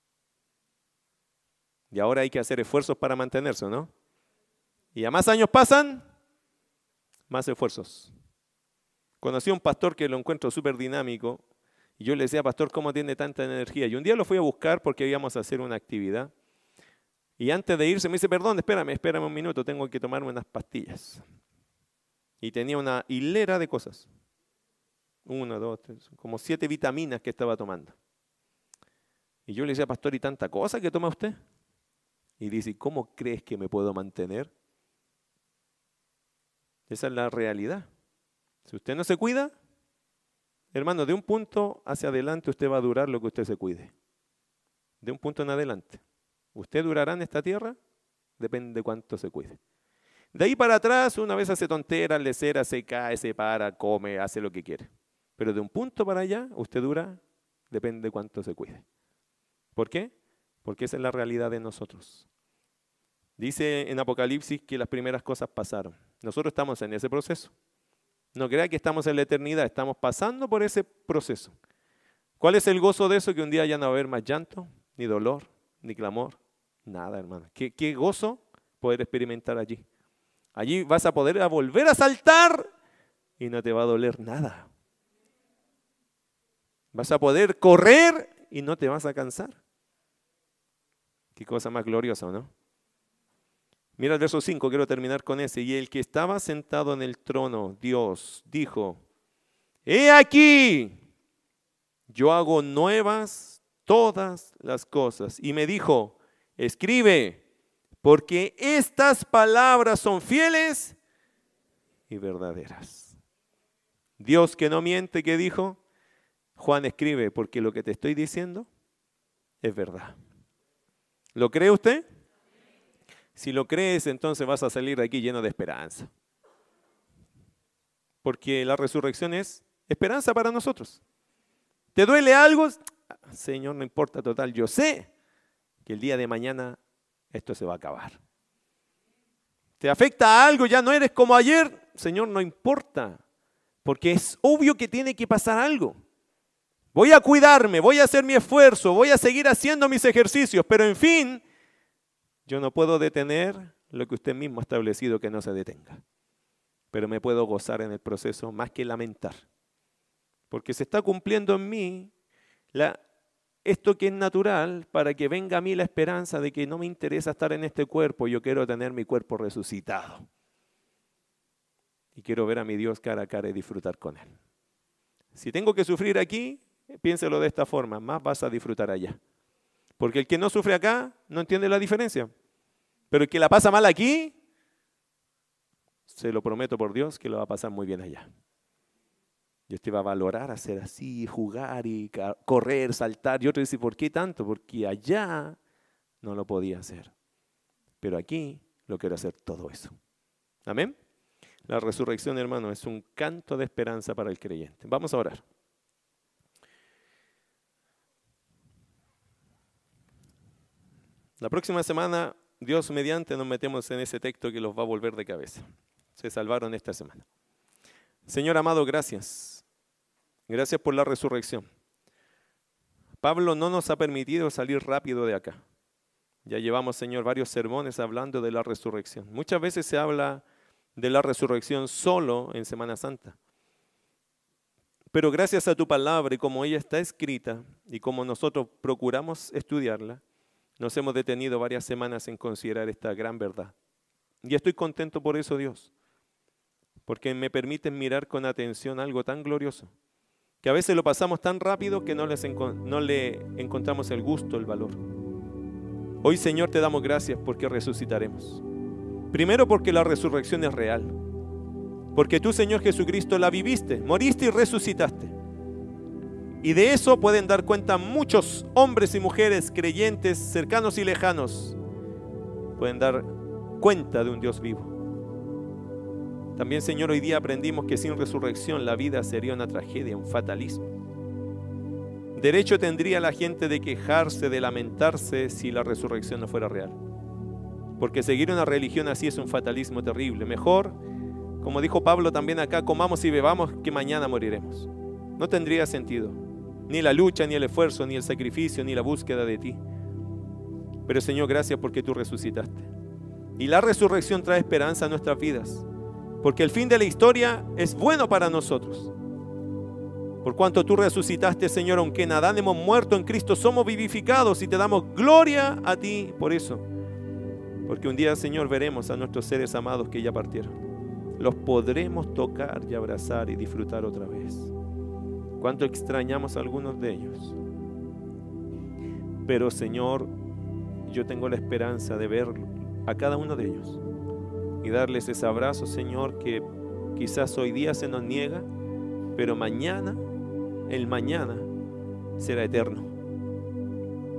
[SPEAKER 1] Y ahora hay que hacer esfuerzos para mantenerse, ¿no? Y a más años pasan, más esfuerzos. Conocí a un pastor que lo encuentro súper dinámico. Y yo le decía, pastor, ¿cómo tiene tanta energía? Y un día lo fui a buscar porque íbamos a hacer una actividad. Y antes de irse me dice, perdón, espérame un minuto, tengo que tomarme unas pastillas. Y tenía una hilera de cosas. 1, 2, 3, como 7 vitaminas que estaba tomando. Y yo le decía, pastor, ¿y tanta cosa que toma usted? Y dice, ¿cómo crees que me puedo mantener? Esa es la realidad. Si usted no se cuida, hermano, de un punto hacia adelante usted va a durar lo que usted se cuide. De un punto en adelante. ¿Usted durará en esta tierra? Depende de cuánto se cuide. De ahí para atrás, una vez hace tonteras, lecera, se cae, se para, come, hace lo que quiere. Pero de un punto para allá, usted dura, depende de cuánto se cuide. ¿Por qué? Porque esa es la realidad de nosotros. Dice en Apocalipsis que las primeras cosas pasaron. Nosotros estamos en ese proceso. No crea que estamos en la eternidad, estamos pasando por ese proceso. ¿Cuál es el gozo de eso? Que un día ya no va a haber más llanto, ni dolor, ni clamor, nada, hermano. ¿Qué gozo poder experimentar allí? Allí vas a poder volver a saltar y no te va a doler nada. Vas a poder correr y no te vas a cansar. Qué cosa más gloriosa, ¿no? Mira el verso 5, quiero terminar con ese. Y el que estaba sentado en el trono, Dios, dijo, he aquí, yo hago nuevas todas las cosas. Y me dijo, escribe, porque estas palabras son fieles y verdaderas. Dios que no miente, ¿qué dijo? Juan, escribe, porque lo que te estoy diciendo es verdad. ¿Lo cree usted? Si lo crees, entonces vas a salir de aquí lleno de esperanza. Porque la resurrección es esperanza para nosotros. ¿Te duele algo? Señor, no importa, total, yo sé que el día de mañana esto se va a acabar. ¿Te afecta algo? Ya no eres como ayer. Señor, no importa, porque es obvio que tiene que pasar algo. Voy a cuidarme, voy a hacer mi esfuerzo, voy a seguir haciendo mis ejercicios, pero en fin, yo no puedo detener lo que usted mismo ha establecido que no se detenga. Pero me puedo gozar en el proceso más que lamentar. Porque se está cumpliendo en mí esto que es natural para que venga a mí la esperanza de que no me interesa estar en este cuerpo, yo quiero tener mi cuerpo resucitado. Y quiero ver a mi Dios cara a cara y disfrutar con Él. Si tengo que sufrir aquí, piénselo de esta forma, más vas a disfrutar allá. Porque el que no sufre acá no entiende la diferencia. Pero el que la pasa mal aquí, se lo prometo por Dios que lo va a pasar muy bien allá. Y usted va a valorar hacer así, jugar y correr, saltar. Y otro dice, ¿por qué tanto? Porque allá no lo podía hacer. Pero aquí lo quiero hacer todo eso. Amén. La resurrección, hermano, es un canto de esperanza para el creyente. Vamos a orar. La próxima semana, Dios mediante, nos metemos en ese texto que los va a volver de cabeza. Se salvaron esta semana. Señor amado, gracias. Gracias por la resurrección. Pablo no nos ha permitido salir rápido de acá. Ya llevamos, Señor, varios sermones hablando de la resurrección. Muchas veces se habla de la resurrección solo en Semana Santa. Pero gracias a tu palabra y como ella está escrita y como nosotros procuramos estudiarla, nos hemos detenido varias semanas en considerar esta gran verdad. Y estoy contento por eso, Dios, porque me permiten mirar con atención algo tan glorioso, que a veces lo pasamos tan rápido que no le encontramos el gusto, el valor. Hoy, Señor, te damos gracias porque resucitaremos. Primero porque la resurrección es real. Porque tú, Señor Jesucristo, la viviste, moriste y resucitaste. Y de eso pueden dar cuenta muchos hombres y mujeres creyentes, cercanos y lejanos. Pueden dar cuenta de un Dios vivo. También, Señor, hoy día aprendimos que sin resurrección la vida sería una tragedia, un fatalismo. Derecho tendría la gente de quejarse, de lamentarse si la resurrección no fuera real. Porque seguir una religión así es un fatalismo terrible. Mejor, como dijo Pablo también acá, comamos y bebamos que mañana moriremos. No tendría sentido. Ni la lucha, ni el esfuerzo, ni el sacrificio, ni la búsqueda de ti. Pero Señor, gracias porque tú resucitaste. Y la resurrección trae esperanza a nuestras vidas. Porque el fin de la historia es bueno para nosotros. Por cuanto tú resucitaste, Señor, aunque en Adán hemos muerto, en Cristo somos vivificados y te damos gloria a ti por eso. Porque un día, Señor, veremos a nuestros seres amados que ya partieron. Los podremos tocar y abrazar y disfrutar otra vez. Cuánto extrañamos a algunos de ellos. Pero, Señor, yo tengo la esperanza de ver a cada uno de ellos y darles ese abrazo, Señor, que quizás hoy día se nos niega, pero mañana, el mañana, será eterno.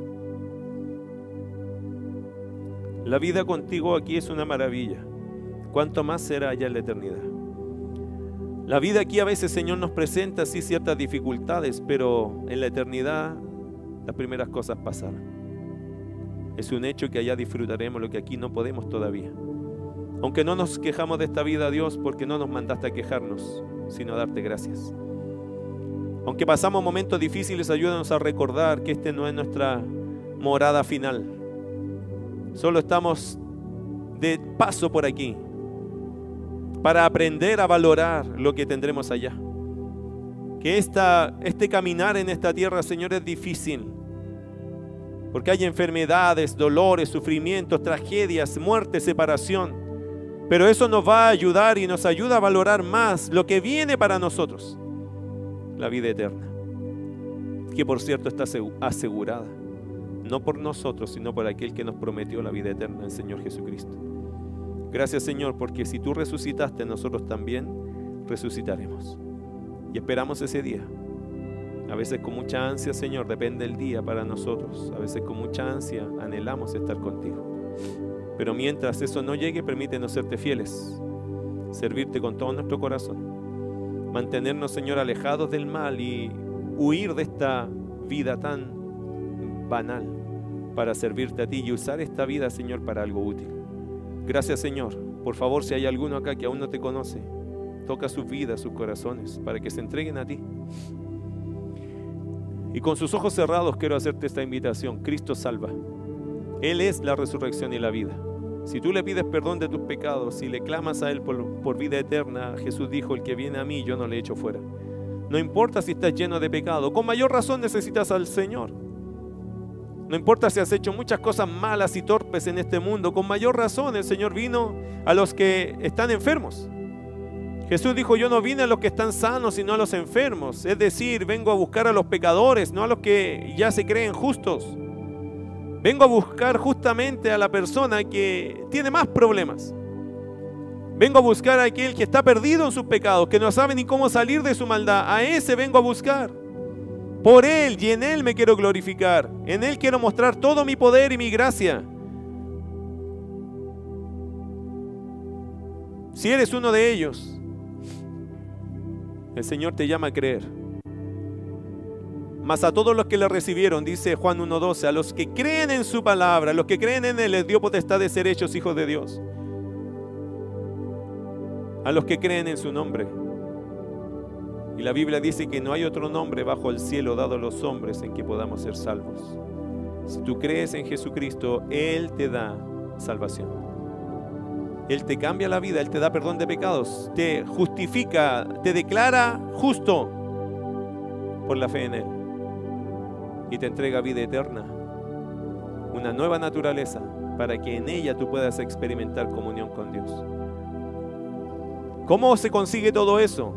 [SPEAKER 1] La vida contigo aquí es una maravilla. ¿cuánto más será allá en la eternidad? La vida aquí a veces, Señor, nos presenta sí ciertas dificultades, pero en la eternidad las primeras cosas pasarán. Es un hecho que allá disfrutaremos lo que aquí no podemos todavía. Aunque no nos quejamos de esta vida, Dios, porque no nos mandaste a quejarnos, sino a darte gracias. Aunque pasamos momentos difíciles, ayúdanos a recordar que este no es nuestra morada final. Solo estamos de paso por aquí para aprender a valorar lo que tendremos allá. Que este caminar en esta tierra, Señor, es difícil, porque hay enfermedades, dolores, sufrimientos, tragedias, muerte, separación. Pero eso nos va a ayudar y nos ayuda a valorar más lo que viene para nosotros, la vida eterna, que por cierto está asegurada, no por nosotros, sino por aquel que nos prometió la vida eterna, el Señor Jesucristo. Gracias, Señor, porque si tú resucitaste, nosotros también resucitaremos. Y esperamos ese día. A veces con mucha ansia, Señor, depende el día para nosotros. A veces con mucha ansia anhelamos estar contigo. Pero mientras eso no llegue, permítenos serte fieles, servirte con todo nuestro corazón, mantenernos, Señor, alejados del mal y huir de esta vida tan banal para servirte a ti y usar esta vida, Señor, para algo útil. Gracias, Señor. Por favor, si hay alguno acá que aún no te conoce, toca sus vidas, sus corazones, para que se entreguen a ti. Y con sus ojos cerrados quiero hacerte esta invitación. Cristo salva. Él es la resurrección y la vida. Si tú le pides perdón de tus pecados, si le clamas a Él por vida eterna, Jesús dijo, el que viene a mí, yo no le echo fuera. No importa si estás lleno de pecado, con mayor razón necesitas al Señor. No importa si has hecho muchas cosas malas y torpes en este mundo, con mayor razón el Señor vino a los que están enfermos. Jesús dijo, yo no vine a los que están sanos, sino a los enfermos. Es decir, vengo a buscar a los pecadores, no a los que ya se creen justos. Vengo a buscar justamente a la persona que tiene más problemas. Vengo a buscar a aquel que está perdido en sus pecados, que no sabe ni cómo salir de su maldad. A ese vengo a buscar. Por Él y en Él me quiero glorificar. En Él quiero mostrar todo mi poder y mi gracia. Si eres uno de ellos, el Señor te llama a creer. Mas a todos los que le recibieron, dice Juan 1:12, a los que creen en su palabra, a los que creen en Él, les dio potestad de ser hechos hijos de Dios. A los que creen en su nombre. Y la Biblia dice que no hay otro nombre bajo el cielo dado a los hombres en que podamos ser salvos. Si tú crees en Jesucristo, Él te da salvación. Él te cambia la vida, Él te da perdón de pecados, te justifica, te declara justo por la fe en Él. Y te entrega vida eterna, una nueva naturaleza, para que en ella tú puedas experimentar comunión con Dios. ¿Cómo se consigue todo eso?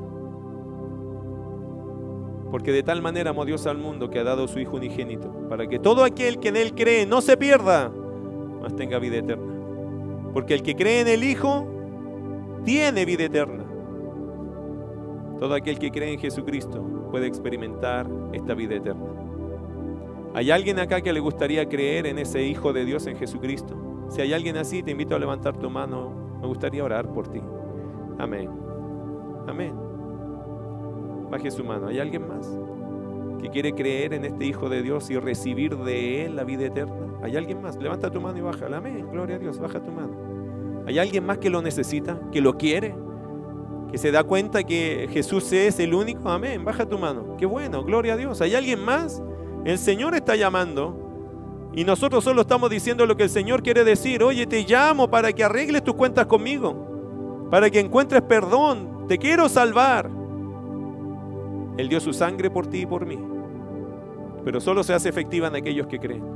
[SPEAKER 1] Porque de tal manera amó Dios al mundo que ha dado a su Hijo unigénito, para que todo aquel que en Él cree no se pierda, mas tenga vida eterna. Porque el que cree en el Hijo tiene vida eterna. Todo aquel que cree en Jesucristo puede experimentar esta vida eterna. ¿Hay alguien acá que le gustaría creer en ese Hijo de Dios, en Jesucristo? Si hay alguien así, te invito a levantar tu mano. Me gustaría orar por ti. Amén. Amén. Baje su mano. ¿Hay alguien más que quiere creer en este Hijo de Dios y recibir de Él la vida eterna? ¿Hay alguien más? Levanta tu mano y bájala. Amén. Gloria a Dios. Baja tu mano. ¿Hay alguien más que lo necesita? ¿Que lo quiere? ¿Que se da cuenta que Jesús es el único? Amén. Baja tu mano. Qué bueno. Gloria a Dios. ¿Hay alguien más? El Señor está llamando y nosotros solo estamos diciendo lo que el Señor quiere decir. Oye, te llamo para que arregles tus cuentas conmigo, para que encuentres perdón. Te quiero salvar. Él dio su sangre por ti y por mí, pero solo se hace efectiva en aquellos que creen.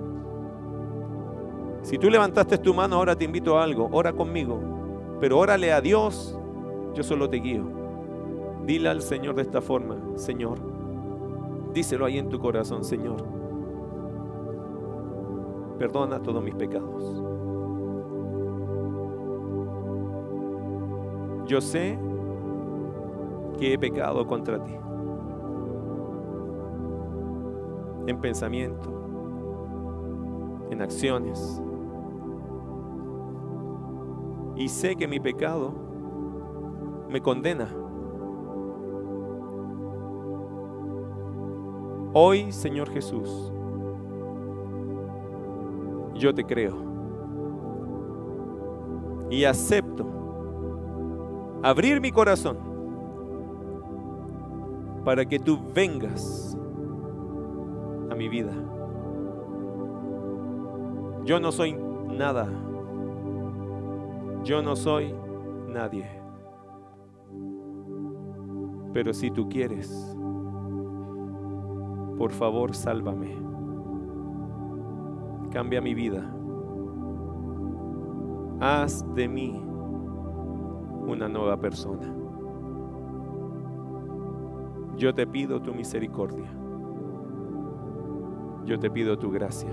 [SPEAKER 1] Si tú levantaste tu mano, ahora te invito a algo. Ora conmigo, pero órale a Dios. Yo solo te guío. Dile al Señor de esta forma: Señor, díselo ahí en tu corazón, Señor, perdona todos mis pecados. Yo sé que he pecado contra ti, en pensamiento, en acciones y sé que mi pecado me condena. Hoy, Señor Jesús, yo te creo y acepto abrir mi corazón para que tú vengas a mi vida. Yo no soy nada. Yo no soy nadie. Pero si tú quieres, por favor, sálvame. Cambia mi vida. Haz de mí una nueva persona. Yo te pido tu misericordia. Yo te pido tu gracia.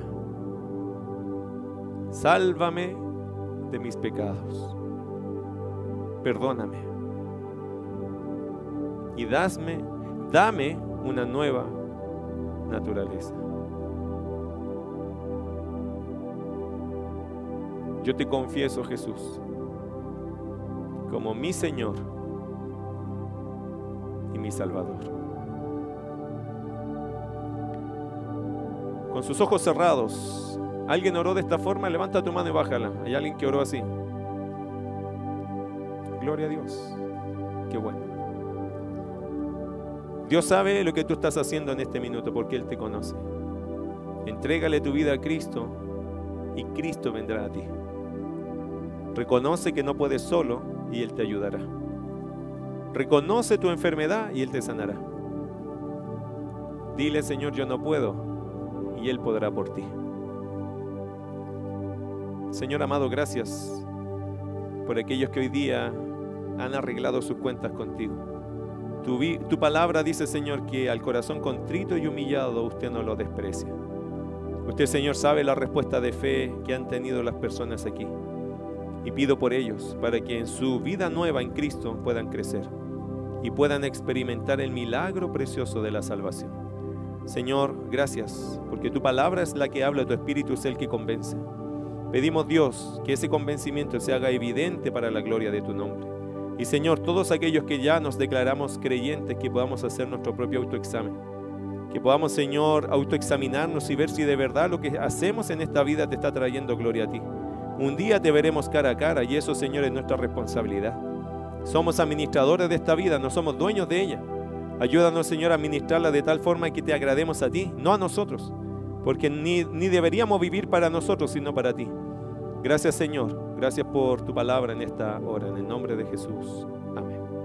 [SPEAKER 1] Sálvame de mis pecados. Perdóname. Y dame una nueva naturaleza. Yo te confieso, Jesús, como mi Señor y mi Salvador. Con sus ojos cerrados, ¿alguien oró de esta forma? Levanta tu mano y bájala. ¿Hay alguien que oró así? Gloria a Dios. Qué bueno. Dios sabe lo que tú estás haciendo en este minuto porque Él te conoce. Entrégale tu vida a Cristo y Cristo vendrá a ti. Reconoce que no puedes solo y Él te ayudará. Reconoce tu enfermedad y Él te sanará. Dile, Señor, yo no puedo, y Él podrá por ti. Señor amado, gracias por aquellos que hoy día han arreglado sus cuentas contigo. Tu palabra dice, Señor, que al corazón contrito y humillado usted no lo desprecia. Usted, Señor, sabe la respuesta de fe que han tenido las personas aquí. Y pido por ellos, para que en su vida nueva en Cristo puedan crecer y puedan experimentar el milagro precioso de la salvación. Señor, gracias, porque tu palabra es la que habla, tu Espíritu es el que convence. Pedimos, Dios, que ese convencimiento se haga evidente para la gloria de tu nombre. Y Señor, todos aquellos que ya nos declaramos creyentes, que podamos hacer nuestro propio autoexamen. Que podamos, Señor, autoexaminarnos y ver si de verdad lo que hacemos en esta vida te está trayendo gloria a ti. Un día te veremos cara a cara y eso, Señor, es nuestra responsabilidad. Somos administradores de esta vida, no somos dueños de ella. Ayúdanos, Señor, a administrarla de tal forma que te agrademos a ti, no a nosotros. Porque ni deberíamos vivir para nosotros, sino para ti. Gracias, Señor. Gracias por tu palabra en esta hora. En el nombre de Jesús. Amén.